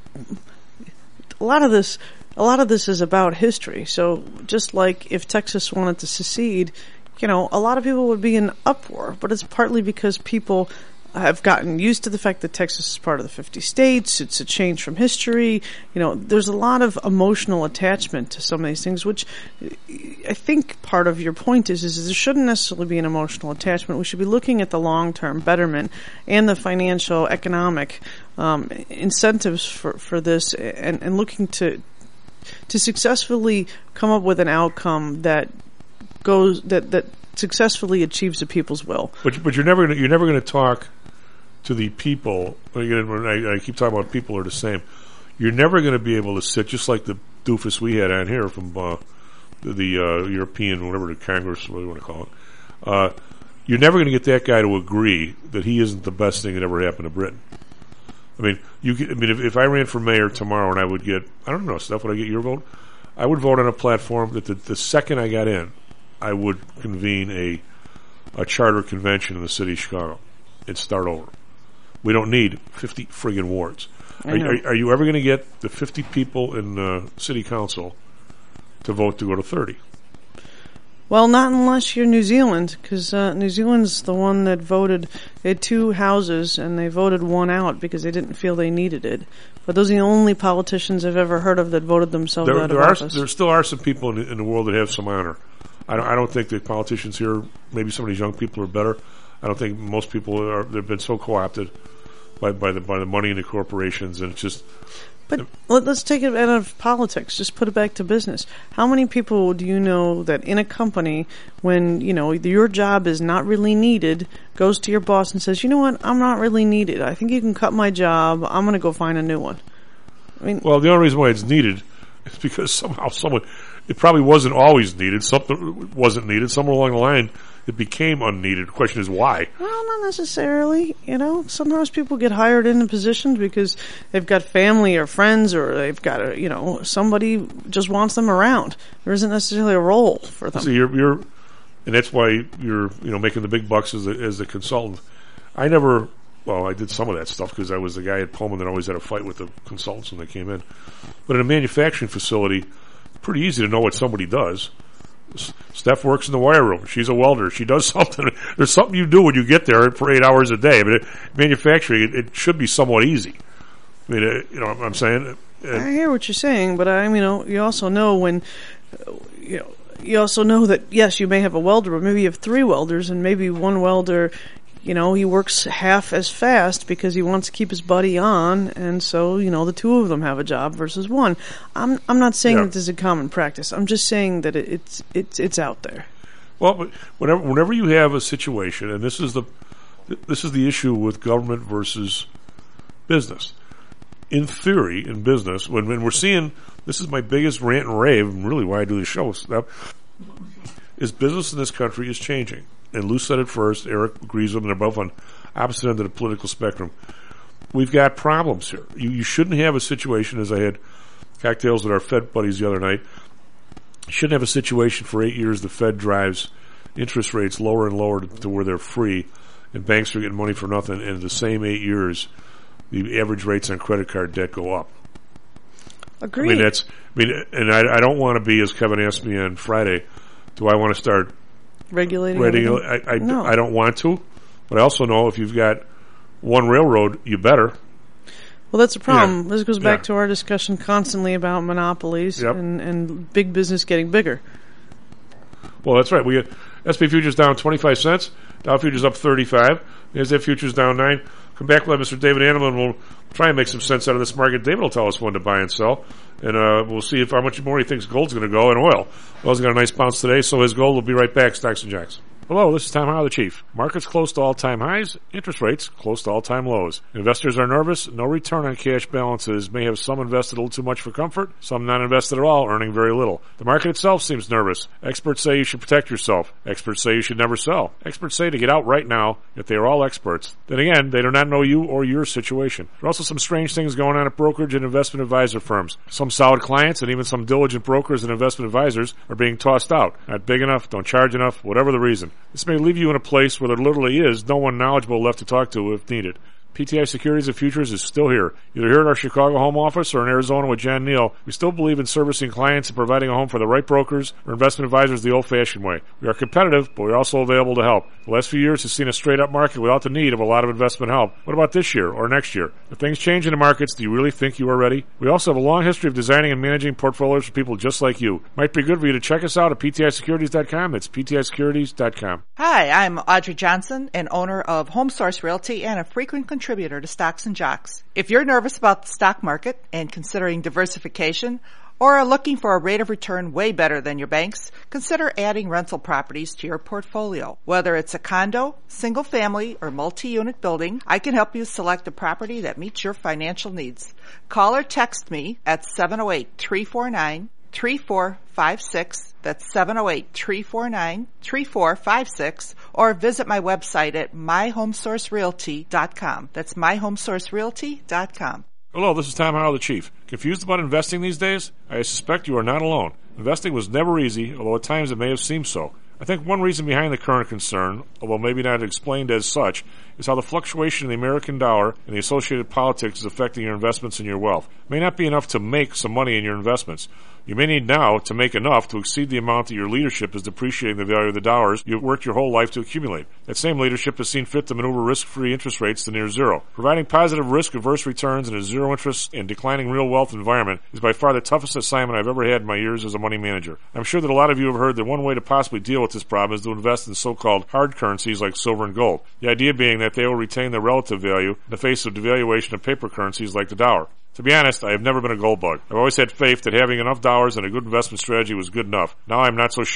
a lot of this is about history. So just like if Texas wanted to secede, a lot of people would be in uproar. But it's partly because people have gotten used to the fact that Texas is part of the 50 states. It's a change from history. There's a lot of emotional attachment to some of these things, which I think part of your point is there shouldn't necessarily be an emotional attachment. We should be looking at the long-term betterment and the financial, economic incentives for this, and looking to successfully come up with an outcome that successfully achieves the people's will. But you're never going to talk to the people. I keep talking about people are the same. You're never going to be able to sit, just like the doofus we had on here from the European, whatever, the Congress, what do you want to call it. You're never going to get that guy to agree that he isn't the best thing that ever happened to Britain. I mean, if I ran for mayor tomorrow and I would get, I don't know, Steph, would I get your vote? I would vote on a platform that the second I got in, I would convene a charter convention in the city of Chicago and start over. We don't need 50 friggin' wards. Are you ever going to get the 50 people in city council to vote to go to 30? Well, not unless you're New Zealand, because New Zealand's the one that voted. They had 2 houses, and they voted one out because they didn't feel they needed it. But those are the only politicians I've ever heard of that voted themselves out of office. There still are some people in the world that have some honor. I don't think that politicians here, maybe some of these young people are better. I don't think most people they've been so co-opted by the money in the corporations, and it's just. But let's take it out of politics. Just put it back to business. How many people do you know that in a company, when your job is not really needed, goes to your boss and says, "You know what? I'm not really needed. I think you can cut my job. I'm going to go find a new one." I mean, well, the only reason why it's needed is because somehow it probably wasn't always needed. Something wasn't needed. Somewhere along the line, it became unneeded. The question is why? Well, not necessarily. Sometimes people get hired into positions because they've got family or friends, or they've got somebody just wants them around. There isn't necessarily a role for them. So you're and that's why you're making the big bucks as a consultant. I did some of that stuff because I was the guy at Pullman that always had a fight with the consultants when they came in. But in a manufacturing facility, it's pretty easy to know what somebody does. Steph works in the wire room. She's a welder. She does something. There's something you do when you get there for 8 hours a day. But manufacturing, it should be somewhat easy. I mean, what I'm saying? I hear what you're saying, but you also know when, you also know that, yes, you may have a welder, but maybe you have 3 welders, and maybe one welder, he works half as fast because he wants to keep his buddy on, and so, the 2 of them have a job versus one. I'm not saying that this is a common practice. I'm just saying that it's out there. Well, but whenever you have a situation, and this is the issue with government versus business. In theory, in business, when we're seeing, this is my biggest rant and rave, and really why I do the show stuff, is business in this country is changing. And Lou said it first. Eric agrees with him. They're both on opposite end of the political spectrum. We've got problems here. You shouldn't have a situation, as I had cocktails with our Fed buddies the other night, you shouldn't have a situation for 8 years the Fed drives interest rates lower and lower to where they're free, and banks are getting money for nothing, and in the same 8 years, the average rates on credit card debt go up. Agreed. And I don't want to be, as Kevin asked me on Friday, do I want to start regulating? No. I don't want to, but I also know if you've got one railroad, you better. Well, that's a problem. Yeah. This goes back to our discussion constantly about monopolies and big business getting bigger. Well, that's right. We got SP futures down 25 cents, Dow futures up 35, NASDAQ futures down 9. Come back with Mr. David Animal, and we'll try and make some sense out of this market. David will tell us when to buy and sell, and we'll see how much more he thinks gold's going to go, and oil. Oil's got a nice bounce today, so his gold will be right back. Stocks and Jocks. Hello, this is Tom Howell, the Chief. Markets close to all-time highs, interest rates close to all-time lows. Investors are nervous. No return on cash balances may have some invested a little too much for comfort, some not invested at all, earning very little. The market itself seems nervous. Experts say you should protect yourself. Experts say you should never sell. Experts say to get out right now, if they are all experts. Then again, they do not know you or your situation. There are also some strange things going on at brokerage and investment advisor firms. Some solid clients and even some diligent brokers and investment advisors are being tossed out. Not big enough, don't charge enough, whatever the reason. This may leave you in a place where there literally is no one knowledgeable left to talk to if needed. PTI Securities and Futures is still here. Either here at our Chicago home office or in Arizona with Jan Neal, we still believe in servicing clients and providing a home for the right brokers or investment advisors the old-fashioned way. We are competitive, but we're also available to help. The last few years have seen a straight-up market without the need of a lot of investment help. What about this year or next year? If things change in the markets, do you really think you are ready? We also have a long history of designing and managing portfolios for people just like you. Might be good for you to check us out at PTISecurities.com. That's PTISecurities.com. Hi, I'm Audrey Johnson, an owner of Home Source Realty and a frequent contributor to Stocks and Jocks. If you're nervous about the stock market and considering diversification, or are looking for a rate of return way better than your banks, consider adding rental properties to your portfolio. Whether it's a condo, single family, or multi-unit building, I can help you select a property that meets your financial needs. Call or text me at 708-349-3456. That's 708-349-3456. Or visit my website at myhomesourcerealty.com. That's myhomesourcerealty.com. Hello, this is Tom Howell, the Chief. Confused about investing these days? I suspect you are not alone. Investing was never easy, although at times it may have seemed so. I think one reason behind the current concern, although maybe not explained as such, is how the fluctuation in the American dollar and the associated politics is affecting your investments and your wealth. It may not be enough to make some money in your investments. You may need now to make enough to exceed the amount that your leadership is depreciating the value of the dollars you've worked your whole life to accumulate. That same leadership has seen fit to maneuver risk-free interest rates to near zero. Providing positive risk-averse returns in a zero-interest and declining real wealth environment is by far the toughest assignment I've ever had in my years as a money manager. I'm sure that a lot of you have heard that one way to possibly deal with this problem is to invest in so-called hard currencies like silver and gold. The idea being that they will retain their relative value in the face of devaluation of paper currencies like the dollar. To be honest, I have never been a gold bug. I've always had faith that having enough dollars and a good investment strategy was good enough. Now I'm not so sure.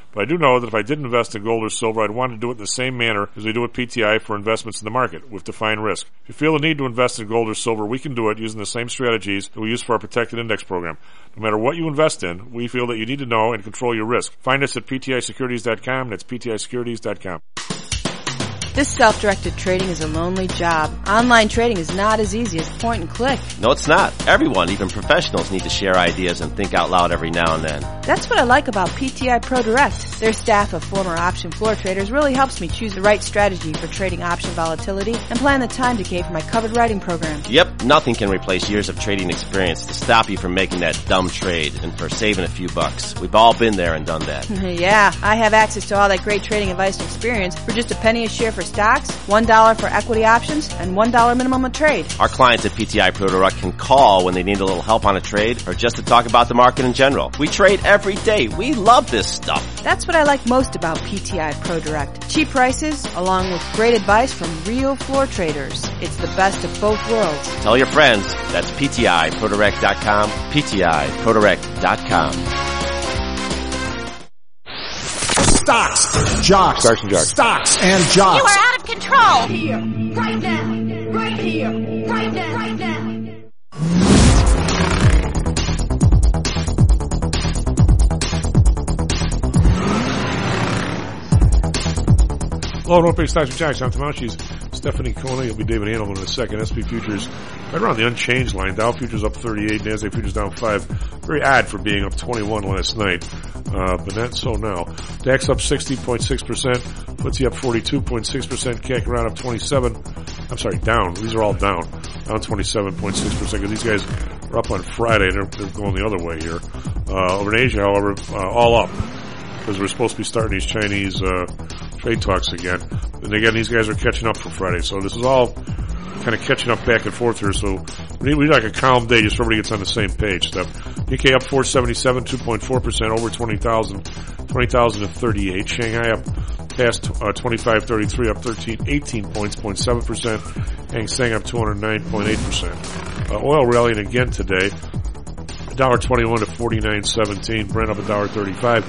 But I do know that if I did invest in gold or silver, I'd want to do it in the same manner as we do with PTI for investments in the market, with defined risk. If you feel the need to invest in gold or silver, we can do it using the same strategies that we use for our protected index program. No matter what you invest in, we feel that you need to know and control your risk. Find us at PTIsecurities.com. That's PTIsecurities.com. This self-directed trading is a lonely job. Online trading is not as easy as point and click. No, it's not. Everyone, even professionals, need to share ideas and think out loud every now and then. That's what I like about PTI Pro Direct. Their staff of former option floor traders really helps me choose the right strategy for trading option volatility and plan the time decay for my covered writing program. Yep, nothing can replace years of trading experience to stop you from making that dumb trade and for saving a few bucks. We've all been there and done that. Yeah, I have access to all that great trading advice and experience for just a penny a share for stocks, $1 for equity options, and $1 minimum a trade. Our clients at PTI Pro Direct can call when they need a little help on a trade or just to talk about the market in general. We trade every day. We love this stuff. That's what I like most about PTI Pro Direct. Cheap prices, along with great advice from real floor traders. It's the best of both worlds. Tell your friends. That's PTIProDirect.com, PTIProDirect.com. Stocks, jocks, stocks and jocks. You are out of control. Here, right now, right here, right now, right now. Hello, don't pay stocks and jocks. I'm Tomashi's Stephanie Coney. It'll be David Handelman in a second. SP futures right around the unchanged line. Dow futures up 38, Nasdaq futures down 5. Very odd for being up 21 last night, but not so now. DAX up 60.6%, FTSE up 42.6%, CAC around up 27. I'm sorry, down. These are all down 27.6% because these guys are up on Friday and they're going the other way here. Over in Asia, however, all up because we're supposed to be starting these Chinese trade talks again. And again, these guys are catching up for Friday. So this is all kind of catching up back and forth here. So we need like a calm day just so everybody gets on the same page. Stuff. Nikkei up 477, 2.4%, over 20,038. Shanghai up past 2533, up 18 points, 0.7%. Hang Seng up 209.8%. Oil rallying again today. $1.21 to 49.17. Brent up $1.35.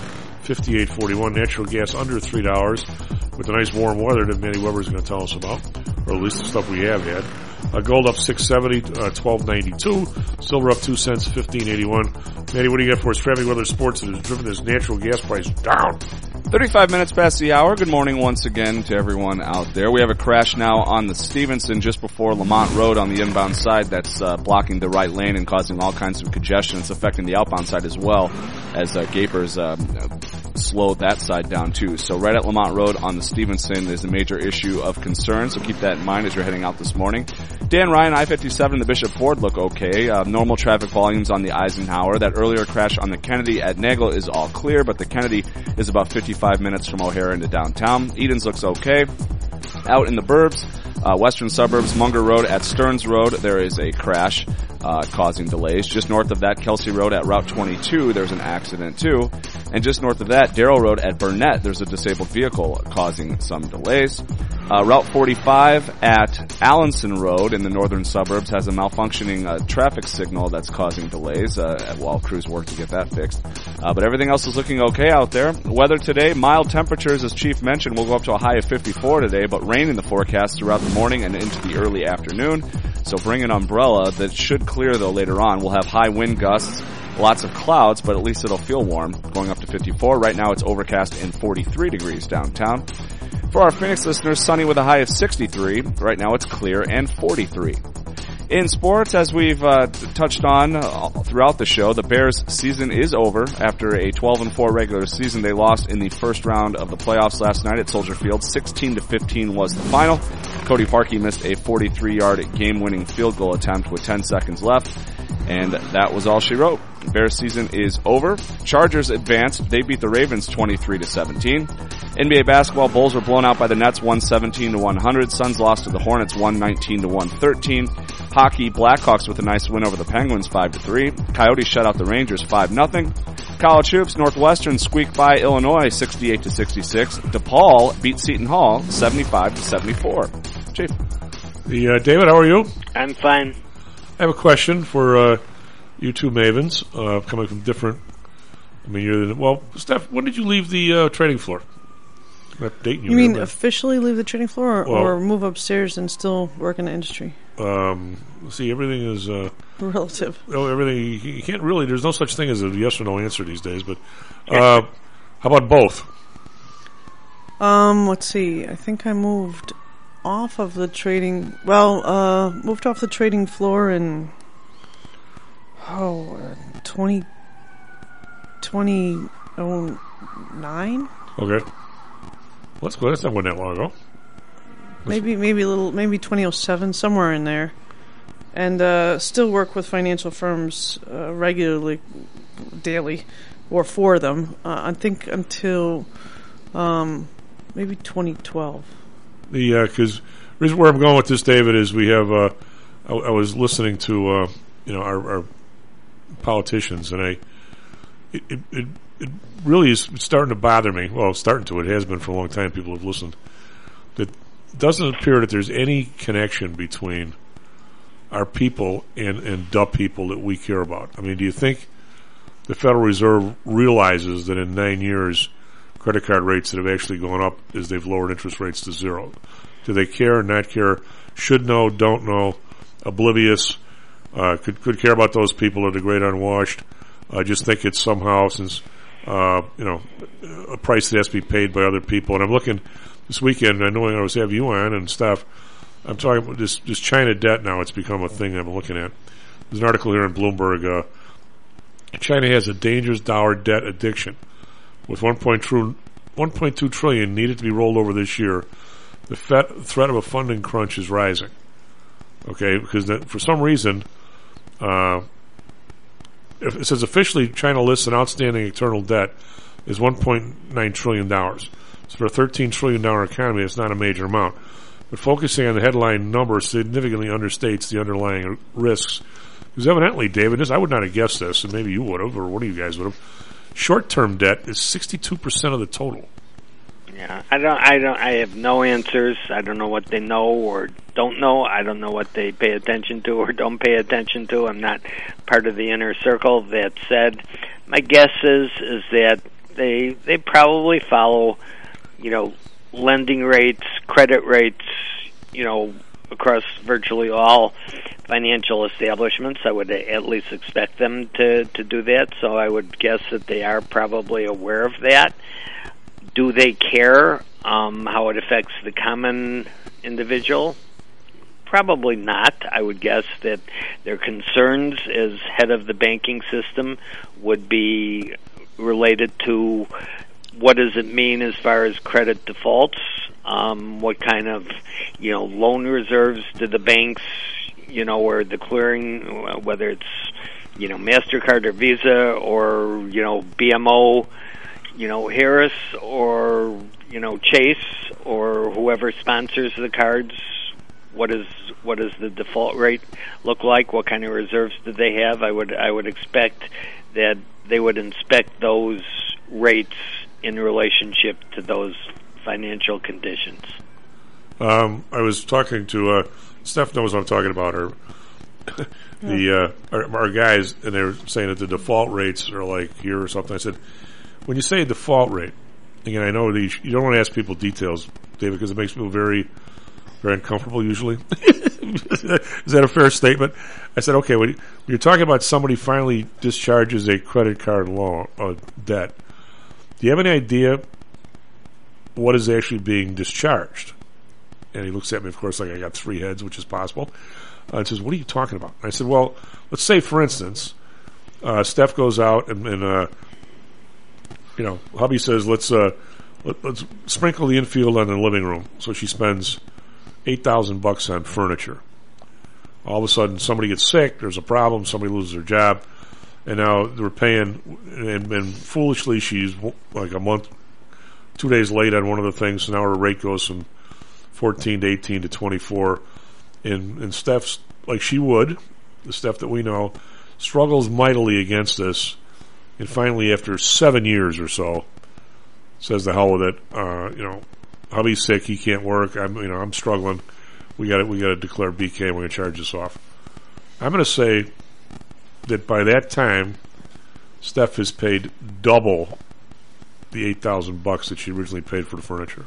58.41. Natural gas under $3 with the nice warm weather that Manny Weber is going to tell us about, or at least the stuff we have had. Gold up 670, 12.92. Silver up 2 cents, 15.81. Manny, what do you got for us? Traffic, weather, sports that has driven this natural gas price down. 35 minutes past the hour. Good morning once again to everyone out there. We have a crash now on the Stevenson just before Lamont Road on the inbound side that's blocking the right lane and causing all kinds of congestion. It's affecting the outbound side as well as Gapers slowed that side down too. So right at Lamont Road on the Stevenson is a major issue of concern, so keep that in mind as you're heading out this morning. Dan Ryan, I-57 and the Bishop Ford look okay. Normal traffic volumes on the Eisenhower. That earlier crash on the Kennedy at Nagel is all clear, but the Kennedy is about 55 minutes from O'Hare into downtown. Edens looks okay. Out in the burbs, western suburbs, Munger Road at Stearns Road, there is a crash causing delays. Just north of that, Kelsey Road at Route 22, there's an accident too. And just north of that, Darrow Road at Burnett, there's a disabled vehicle causing some delays. Route 45 at Allenson Road in the northern suburbs has a malfunctioning traffic signal that's causing delays while crews work to get that fixed. But everything else is looking okay out there. Weather today, mild temperatures, as Chief mentioned, will go up to a high of 54 today, but rain in the forecast throughout the morning and into the early afternoon. So bring an umbrella. That should clear, though, later on. We'll have high wind gusts, lots of clouds, but at least it'll feel warm, going up to 54. Right now it's overcast and 43 degrees downtown. For our Phoenix listeners, sunny with a high of 63. Right now it's clear and 43. In sports, as we've touched on throughout the show, the Bears' season is over. After a 12-4 regular season, they lost in the first round of the playoffs last night at Soldier Field. 16-15 was the final. Cody Parkey missed a 43-yard game-winning field goal attempt with 10 seconds left. And that was all she wrote. Bears season is over. Chargers advanced. They beat the Ravens 23-17. NBA basketball, Bulls were blown out by the Nets 117-100. Suns lost to the Hornets 119-113. Hockey, Blackhawks with a nice win over the Penguins 5-3. Coyotes shut out the Rangers 5-0. College hoops, Northwestern squeaked by Illinois 68-66. DePaul beat Seton Hall 75-74. Chief. David, how are you? I'm fine. I have a question for you two mavens, coming from different I mean, Steph, when did you leave the trading floor? I'm not dating you. You mean here, officially leave the trading floor, or move upstairs and still work in the industry? See, everything is relative. Everything you can't really. There's no such thing as a yes or no answer these days. But how about both? Let's see. I think I moved off of the trading. Moved off the trading floor in 2009. Okay. Let's go. That's not that long ago. Maybe 2007, somewhere in there. And still work with financial firms regularly, daily, or for them. I think until maybe 2012. Because the reason where I'm going with this, David, is we have. I was listening to our politicians, and it really is starting to bother me. Well, it has been for a long time. People have listened. That it doesn't appear that there's any connection between our people and the people that we care about. I mean, do you think the Federal Reserve realizes that in 9 years, credit card rates that have actually gone up as they've lowered interest rates to zero? Do they care, not care, should know, don't know, oblivious, could care about those people or the great unwashed? Just think it's somehow, since a price that has to be paid by other people. And I'm looking this weekend, I know I always have you on and stuff. I'm talking about this China debt now. It's become a thing I'm looking at. There's an article here in Bloomberg. China has a dangerous dollar debt addiction. With 1.2 trillion needed to be rolled over this year, the threat of a funding crunch is rising. Okay, because for some reason, if it says officially China lists an outstanding external debt is $1.9 trillion. So for a $13 trillion economy, it's not a major amount. But focusing on the headline number significantly understates the underlying risks. Because evidently, David, I would not have guessed this, and maybe you would have, or one of you guys would have. Short-term debt is 62% of the total. Yeah, I have no answers. I don't know what they know or don't know. I don't know what they pay attention to or don't pay attention to. I'm not part of the inner circle. That said, my guess is that they probably follow, lending rates, credit rates, across virtually all financial establishments. I would at least expect them to do that, so I would guess that they are probably aware of that. Do they care how it affects the common individual? Probably not. I would guess that their concerns as head of the banking system would be related to what does it mean as far as credit defaults? What kind of, loan reserves do the banks, or the clearing, whether it's, MasterCard or Visa or, BMO, Harris or, Chase or whoever sponsors the cards, what does the default rate look like? What kind of reserves do they have? I would expect that they would inspect those rates in relationship to those financial conditions. I was talking to Steph knows what I'm talking about. Our guys, and they were saying that the default rates are like here or something. I said, when you say default rate, again, I know you don't want to ask people details, David, because it makes people very, very uncomfortable usually. Is that a fair statement? I said, okay, when you're talking about somebody finally discharges a credit card loan or debt, do you have any idea what is actually being discharged? And he looks at me, of course, like I got three heads, which is possible. And says, what are you talking about? And I said, well, let's say, for instance, Steph goes out and hubby says, let's sprinkle the infield on the living room. So she spends $8,000 on furniture. All of a sudden, somebody gets sick, there's a problem, somebody loses their job, and now they're paying, and foolishly she's like a month, 2 days late on one of the things, so now her rate goes from 14 to 18 to 24. And Steph's, like she would, the Steph that we know, struggles mightily against this, and finally, after 7 years or so, says the hell with it. Hubby's sick, he can't work. I'm struggling. We got to declare BK, and we're going to charge this off. I'm going to say that by that time, Steph has paid double the $8,000 that she originally paid for the furniture.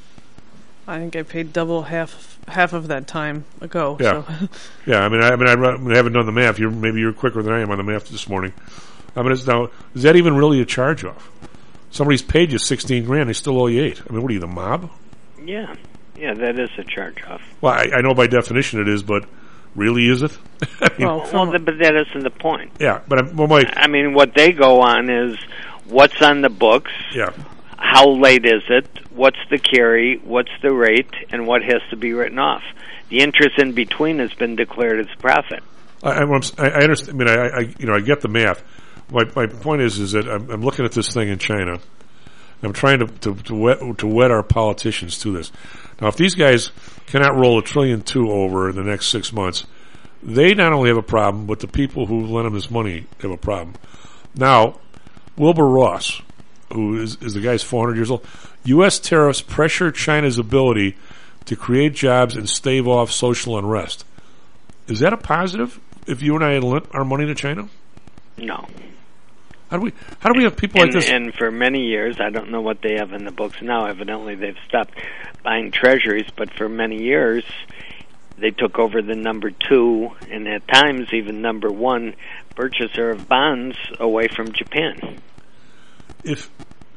I think I paid double half of that time ago. Yeah, So. yeah. I haven't done the math. Maybe you're quicker than I am on the math this morning. Is that even really a charge off? Somebody's paid you $16,000, they still owe you $8,000. I mean, what are you, the mob? Yeah, that is a charge off. Well, I know by definition it is, but really is it? But that isn't the point. Yeah, but what they go on is what's on the books. Yeah. How late is it? What's the carry? What's the rate? And what has to be written off? The interest in between has been declared as profit. I understand. I get the math. My point is that I'm looking at this thing in China. I'm trying to wed our politicians to this. Now, if these guys cannot roll $1.2 trillion over in the next 6 months, they not only have a problem, but the people who lend them this money have a problem. Now, Wilbur Ross, who is the guy's 400 years old. U.S. tariffs pressure China's ability to create jobs and stave off social unrest. Is that a positive if you and I had lent our money to China? No. How do we have people like this? And for many years, I don't know what they have in the books now. Evidently, they've stopped buying treasuries, but for many years, they took over the number 2 and at times even number 1 purchaser of bonds away from Japan. If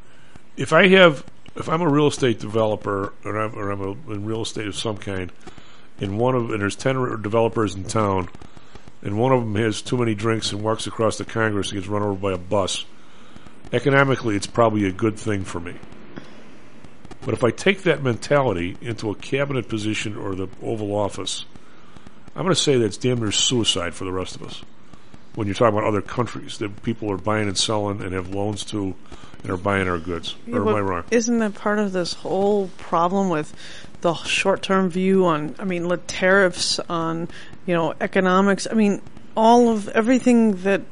I'm a real estate developer or I'm in real estate of some kind, and there's 10 developers in town, and one of them has too many drinks and walks across the Congress and gets run over by a bus, economically it's probably a good thing for me. But if I take that mentality into a cabinet position or the Oval Office, I'm going to say that's damn near suicide for the rest of us. When you're talking about other countries that people are buying and selling and have loans to and are buying our goods. Yeah, or am I wrong? Isn't that part of this whole problem with the short-term view on, the tariffs on, economics? Everything that,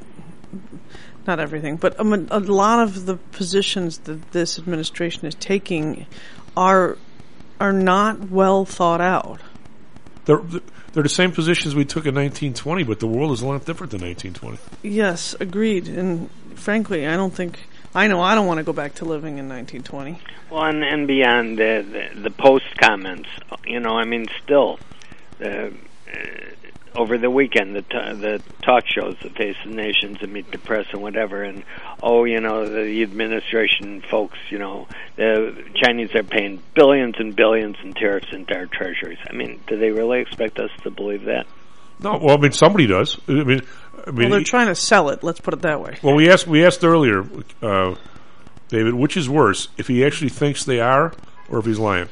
not everything, but a lot of the positions that this administration is taking are not well thought out. They're the same positions we took in 1920, but the world is a lot different than 1920. Yes, agreed. And frankly, I don't want to go back to living in 1920. Well, and beyond the post comments, still, over the weekend, the talk shows that face the nations and Meet the Press and whatever, and the administration folks, the Chinese are paying billions and billions in tariffs into our treasuries. Do they really expect us to believe that? No, well, somebody does. Well, they're trying to sell it. Let's put it that way. Well, we asked earlier, David, which is worse, if he actually thinks they are, or if he's lying?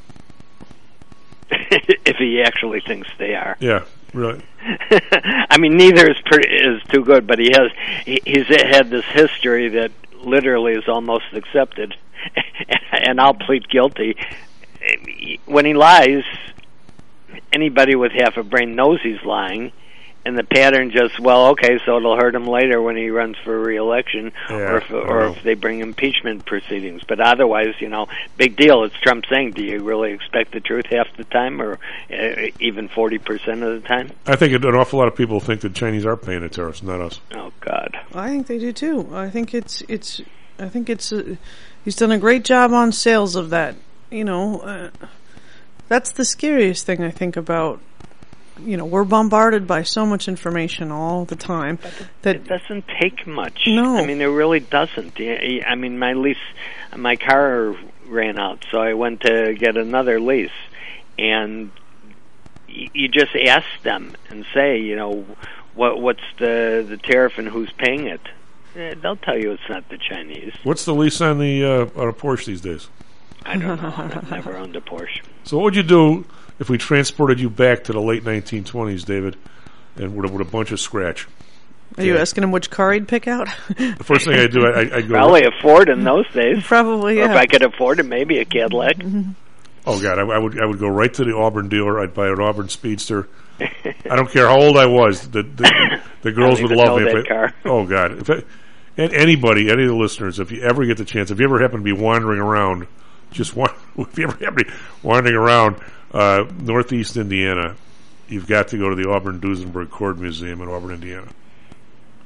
If he actually thinks they are. Yeah, really. Neither is too good, but he's had this history that literally is almost accepted, and I'll plead guilty. When he lies, anybody with half a brain knows he's lying, and the pattern just, so it'll hurt him later when he runs for re-election, or if they bring impeachment proceedings. But otherwise, big deal. It's Trump saying, do you really expect the truth half the time, or even 40% of the time? I think an awful lot of people think the Chinese are paying the tariffs, not us. Oh, God. I think they do, too. I think he's done a great job on sales of that. That's the scariest thing I think about. We're bombarded by so much information all the time that it doesn't take much. No, it really doesn't. My lease, my car ran out, so I went to get another lease, and you just ask them and say, what's the tariff and who's paying it. They'll tell you it's not the Chinese. What's the lease on a Porsche these days? I don't know. I've never owned a Porsche. So what would you do if we transported you back to the late 1920s, David, and with a bunch of scratch? Are you asking him which car he'd pick out? The first thing I do, I go... Probably a Ford in those days. Probably, yeah. Or if I could afford it, maybe a Cadillac. Mm-hmm. Oh, God, I would go right to the Auburn dealer. I'd buy an Auburn Speedster. I don't care how old I was. The girls would love me. That car. Oh, God. And anybody, any of the listeners, if you ever get the chance, if you ever happen to be wandering around... if you ever happen to be wandering around Northeast Indiana, you've got to go to the Auburn Duesenberg Cord Museum in Auburn, Indiana.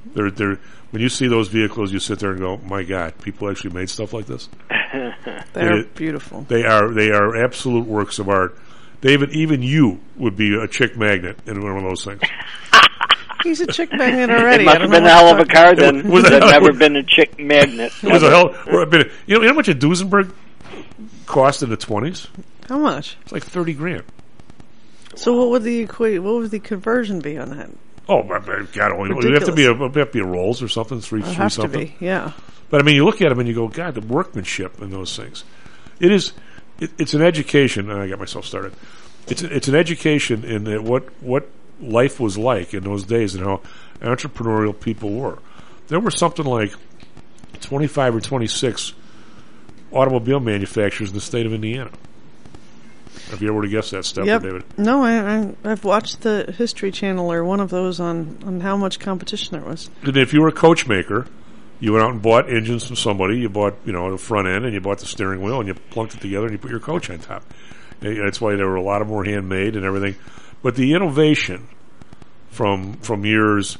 They're when you see those vehicles, you sit there and go, "My God, people actually made stuff like this." They're beautiful. They are absolute works of art. David, even you would be a chick magnet in one of those things. He's a chick magnet already. It must have been a hell of a car then. There's never been a chick magnet. It was a hell. You know how much a Duesenberg cost in the 20s? How much? It's like $30,000. So what would the conversion be on that? Oh, God, only it would have to be a Rolls or something, three have something. To be, yeah. But I mean, you look at them and you go, God, the workmanship in those things. It's an education. And I got myself started. It's an education in what life was like in those days and how entrepreneurial people were. There were something like 25 or 26 automobile manufacturers in the state of Indiana. Have you ever would have guessed that stuff, David? No, I've watched the History Channel or one of those on how much competition there was. And if you were a coach maker, you went out and bought engines from somebody. You bought, the front end, and you bought the steering wheel, and you plunked it together, and you put your coach on top. That's why there were a lot of more handmade and everything. But the innovation from years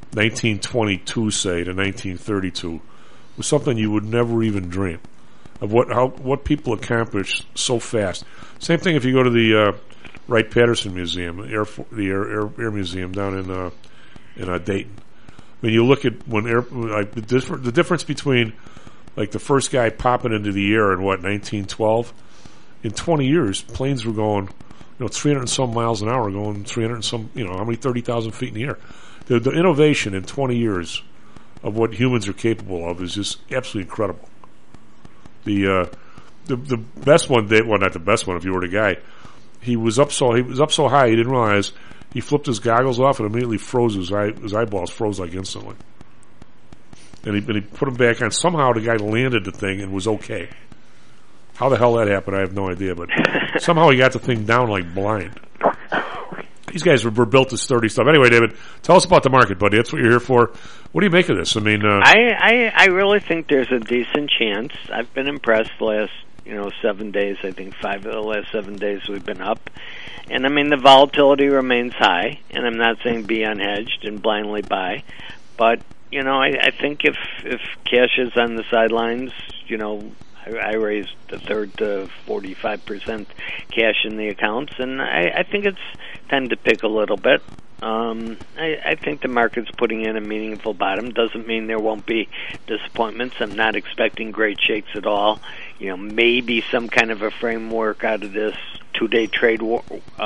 1922, say, to 1932 was something you would never even dream of what people accomplished so fast. Same thing if you go to the Wright-Patterson Museum, the Air Museum down in Dayton. I mean, you look at the difference between like the first guy popping into the air in 1912. In 20 years, planes were going 300 and some miles an hour, going 300 and some, how many 30,000 feet in the air. The innovation in 20 years of what humans are capable of is just absolutely incredible. The best one, not the best one. If you were the guy, he was up so high he didn't realize he flipped his goggles off and immediately froze his eyeballs froze like instantly. And he put them back on. Somehow the guy landed the thing and was okay. How the hell that happened, I have no idea. But somehow he got the thing down like blind. These guys were built to sturdy stuff. Anyway, David, tell us about the market, buddy. That's what you're here for. What do you make of this? I mean, I really think there's a decent chance. I've been impressed the last 7 days. I think 5 of the last 7 days we've been up, and I mean the volatility remains high. And I'm not saying be unhedged and blindly buy, but I think if cash is on the sidelines, I raised a third to 45% cash in the accounts, and I think it's time to pick a little bit. I think the market's putting in a meaningful bottom. Doesn't mean there won't be disappointments. I'm not expecting great shakes at all. Maybe some kind of a framework out of this 2-day trade war,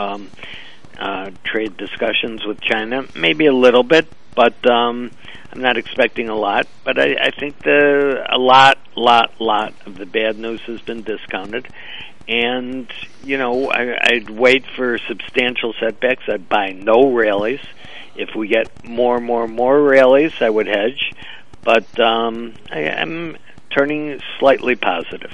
trade discussions with China. Maybe a little bit, but I'm not expecting a lot. But I think a lot of the bad news has been discounted. And, I'd wait for substantial setbacks. I'd buy no rallies. If we get more rallies, I would hedge. But I'm turning slightly positive.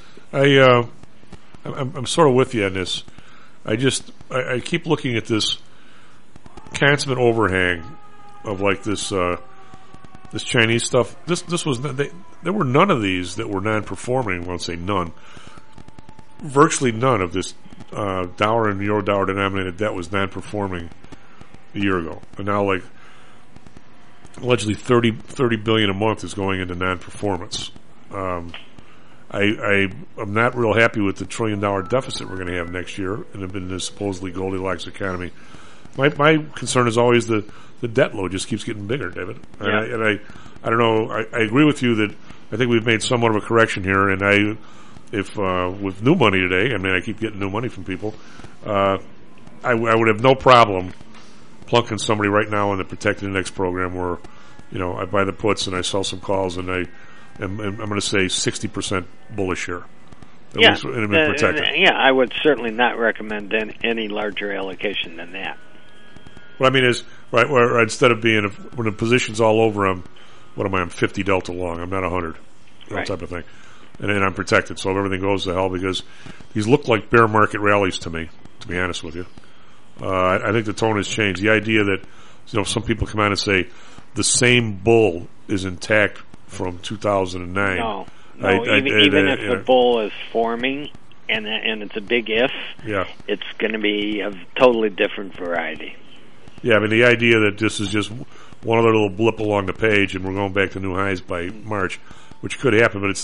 I'm sort of with you on this. I keep looking at this consummate overhang of like this Chinese stuff. There were none of these that were non-performing. I won't say none. Virtually none of this dollar and euro dollar denominated debt was non-performing a year ago, and now like allegedly 30 billion a month is going into non-performance. I'm not real happy with the $1 trillion deficit we're going to have next year in this supposedly Goldilocks economy. My concern is always the debt load just keeps getting bigger, David. Yeah. And I don't know. I agree with you that I think we've made somewhat of a correction here, and if with new money today, I mean, I keep getting new money from people, I would have no problem plunking somebody right now in the Protected Index program where, I buy the puts and I sell some calls and I'm going to say 60% bullish here. Yeah, I would certainly not recommend any larger allocation than that. What I mean is, right, where instead of being, when the position's all over, I'm 50 delta long, I'm not 100, that type of thing. And then I'm protected, so if everything goes to hell, because these look like bear market rallies to me, to be honest with you. I think the tone has changed. The idea that, some people come out and say the same bull is intact from 2009. No, even if the bull is forming, and it's a big if, it's going to be a totally different variety. Yeah, I mean, the idea that this is just one other little blip along the page, and we're going back to new highs by March, which could happen. But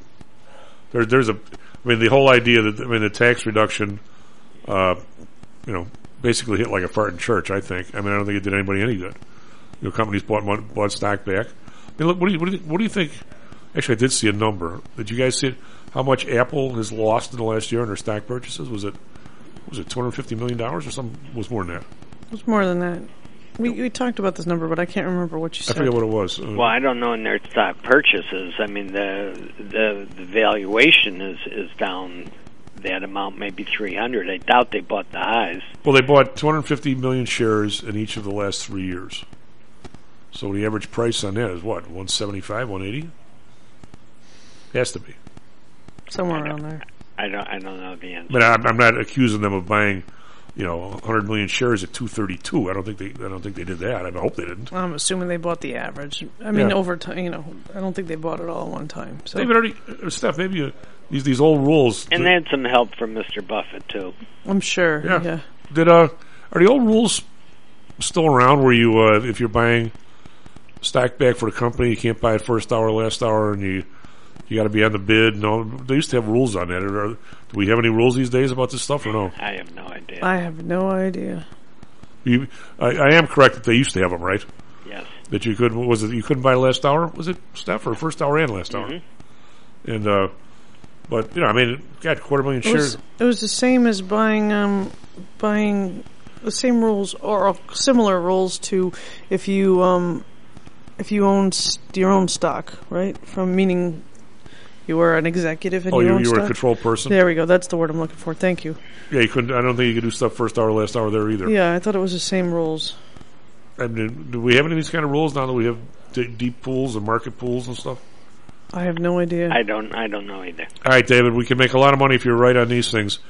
the whole idea that the tax reduction, basically hit like a fart in church. I think. I don't think it did anybody any good. Companies bought stock back. Look, what do you think? Actually, I did see a number. Did you guys see it? How much Apple has lost in the last year in their stock purchases? Was it $250 million or something? Was more than that? It was more than that. We talked about this number, but I can't remember what you said. I forget what it was. Well, I don't know in their stock purchases. The valuation is down that amount, maybe 300. I doubt they bought the highs. Well, they bought 250 million shares in each of the last 3 years. So the average price on that is what, 175, 180? Has to be somewhere around there. I don't know the answer. But I'm not accusing them of buying, 100 million shares at 232. I don't think they did that. I hope they didn't. I'm assuming they bought the average. Over time, I don't think they bought it all at one time. So they've already, Steph, maybe these old rules. And they had some help from Mr. Buffett too. I'm sure. Yeah. Are the old rules still around where you, if you're buying stock back for the company, you can't buy it first hour, last hour, and you got to be on the bid? No, they used to have rules on that. Do we have any rules these days about this stuff or no? I have no idea. I have no idea. I am correct that they used to have them, right? Yes. That you couldn't buy last hour? Was it, Steph, or first hour and last hour? And but got 250,000 shares. It was the same as buying the same rules or similar rules to if you own your own stock, right? From meaning you were an executive in your own stock. You were a control person. There we go. That's the word I'm looking for. Thank you. Yeah, you couldn't. I don't think you could do stuff first hour, last hour there either. Yeah, I thought it was the same rules. Do we have any of these kind of rules now that we have deep pools and market pools and stuff? I have no idea. I don't know either. All right, David, we can make a lot of money if you're right on these things.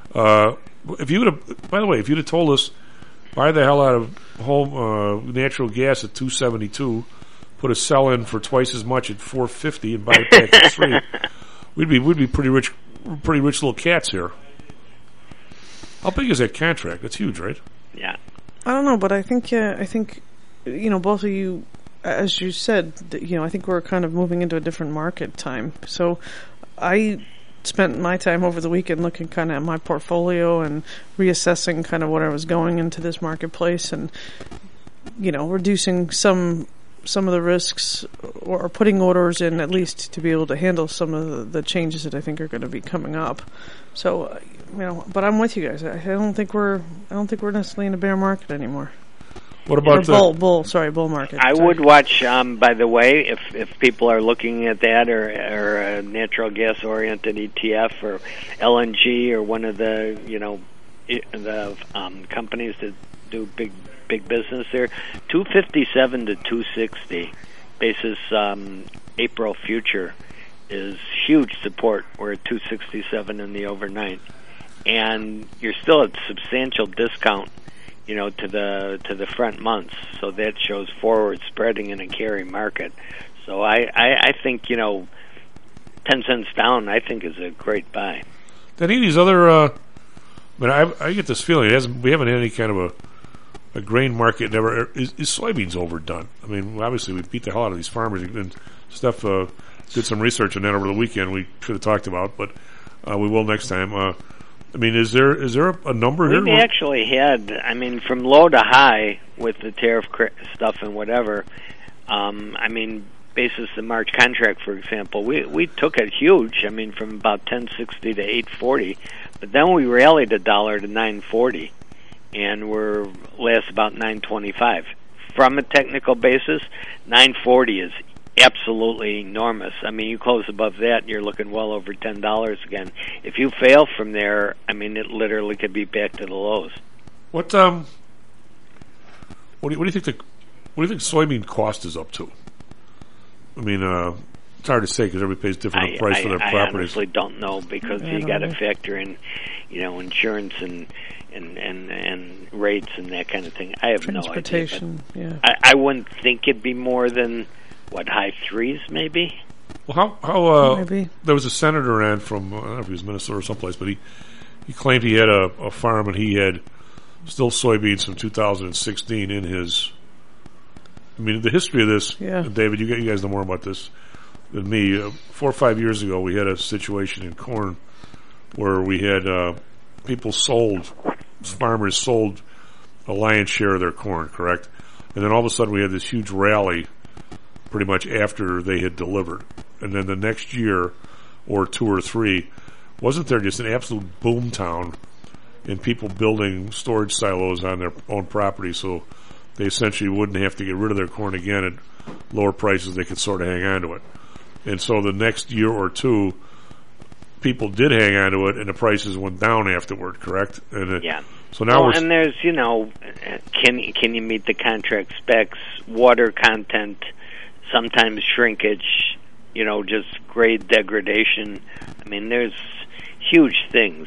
If you'd have told us, buy the hell out of home natural gas at $2.72, put a sell in for twice as much at $4.50, and buy it back at $3, we'd be pretty rich little cats here. How big is that contract? That's huge, right? Yeah. I don't know, but I think both of you, as you said, I think we're kind of moving into a different market time. So I spent my time over the weekend looking kind of at my portfolio and reassessing kind of what I was going into this marketplace and, reducing some of the risks or putting orders in at least to be able to handle some of the changes that I think are going to be coming up. So, but I'm with you guys. I don't think we're necessarily in a bear market anymore. What about bull market? I would watch. By the way, if people are looking at that or a natural gas oriented ETF or LNG or one of the companies that do big business there, 257 to 260 basis April future is huge support. We're at 267 in the overnight, and you're still at substantial discount. To the front months, so that shows forward spreading in a carry market. So I think 10 cents down, I think is a great buy. Any of these other, I get this feeling we haven't had any kind of a grain market. Never is soybeans overdone. Obviously we beat the hell out of these farmers, and Steph did some research on that over the weekend. We should have talked about, but we will next time. Is there a number here? We actually had, from low to high with the tariff stuff and whatever. Basis the March contract, for example, we took it huge. From about 1060 to 840, but then we rallied $1 to 940, and we're last about 925. From a technical basis, 940 is absolutely enormous. You close above that, you're looking well over $10 again. If you fail from there, it literally could be back to the lows. What do you think soybean cost is up to? It's hard to say because everybody pays different price for their properties. I honestly don't know because you got to factor in, insurance and rates and that kind of thing. I have no idea. Transportation, yeah. I wouldn't think it'd be more than high threes maybe. Well, how maybe there was a senator ran from I don't know if he was Minnesota or someplace, but he claimed he had a farm and he had still soybeans from 2016 in his I mean, the history of this, David, you guys know more about this than me. 4 or 5 years ago, we had a situation in corn where we had farmers sold a lion's share of their corn, correct? And then all of a sudden we had this huge rally pretty much after they had delivered. And then the next year, or 2 or 3, wasn't there just an absolute boom town in people building storage silos on their own property so they essentially wouldn't have to get rid of their corn again at lower prices, they could sort of hang on to it. And so the next year or 2, people did hang on to it and the prices went down afterward, correct? And so now and there's, can you meet the contract specs, water content, sometimes shrinkage, just grade degradation. I mean, there's huge things.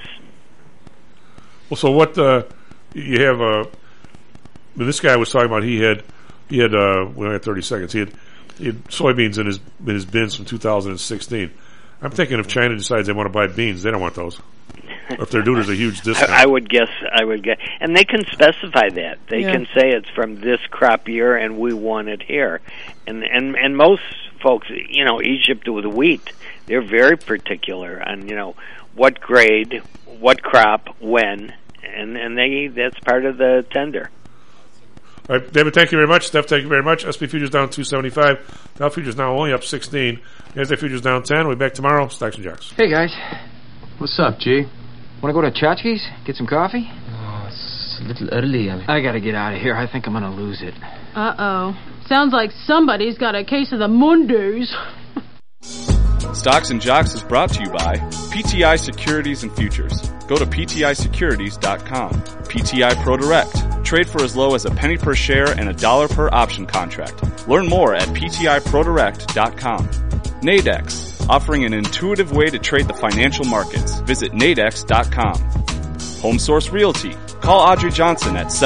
Well, so what you have? This guy was talking about. He had we only had 30 seconds. He had soybeans in his bins from 2016. I'm thinking if China decides they want to buy beans, they don't want those. Or if they're doing it at a huge discount. I would guess, and they can specify that. They can say it's from this crop year, and we want it here. And most folks, Egypt with wheat, they're very particular on what grade, what crop, when, and that's part of the tender. All right, David, thank you very much. Steph, thank you very much. SP Futures down 275. Dow Futures now only up 16. NASDAQ Futures down 10. We'll be back tomorrow. Stocks and Jocks. Hey, guys. What's up, G? Want to go to Chachki's? Get some coffee? Oh, it's a little early. I got to get out of here. I think I'm going to lose it. Uh-oh. Sounds like somebody's got a case of the Mondays. Stocks and Jocks is brought to you by PTI Securities and Futures. Go to PTIsecurities.com. PTI ProDirect. Trade for as low as a penny per share and $1 per option contract. Learn more at PTIProDirect.com. Nadex, offering an intuitive way to trade the financial markets. Visit nadex.com. HomeSource Realty. Call Audrey Johnson at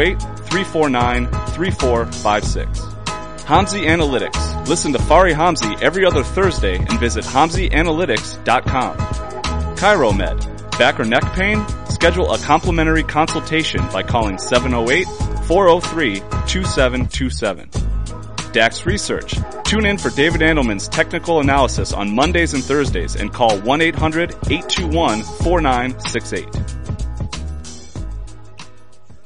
708-349-3456. Hamzy Analytics. Listen to Fari Hamzy every other Thursday and visit HamzyAnalytics.com. ChiroMed. Back or neck pain? Schedule a complimentary consultation by calling 708-403-2727. DAX Research. Tune in for David Andelman's technical analysis on Mondays and Thursdays and call 1-800-821-4968.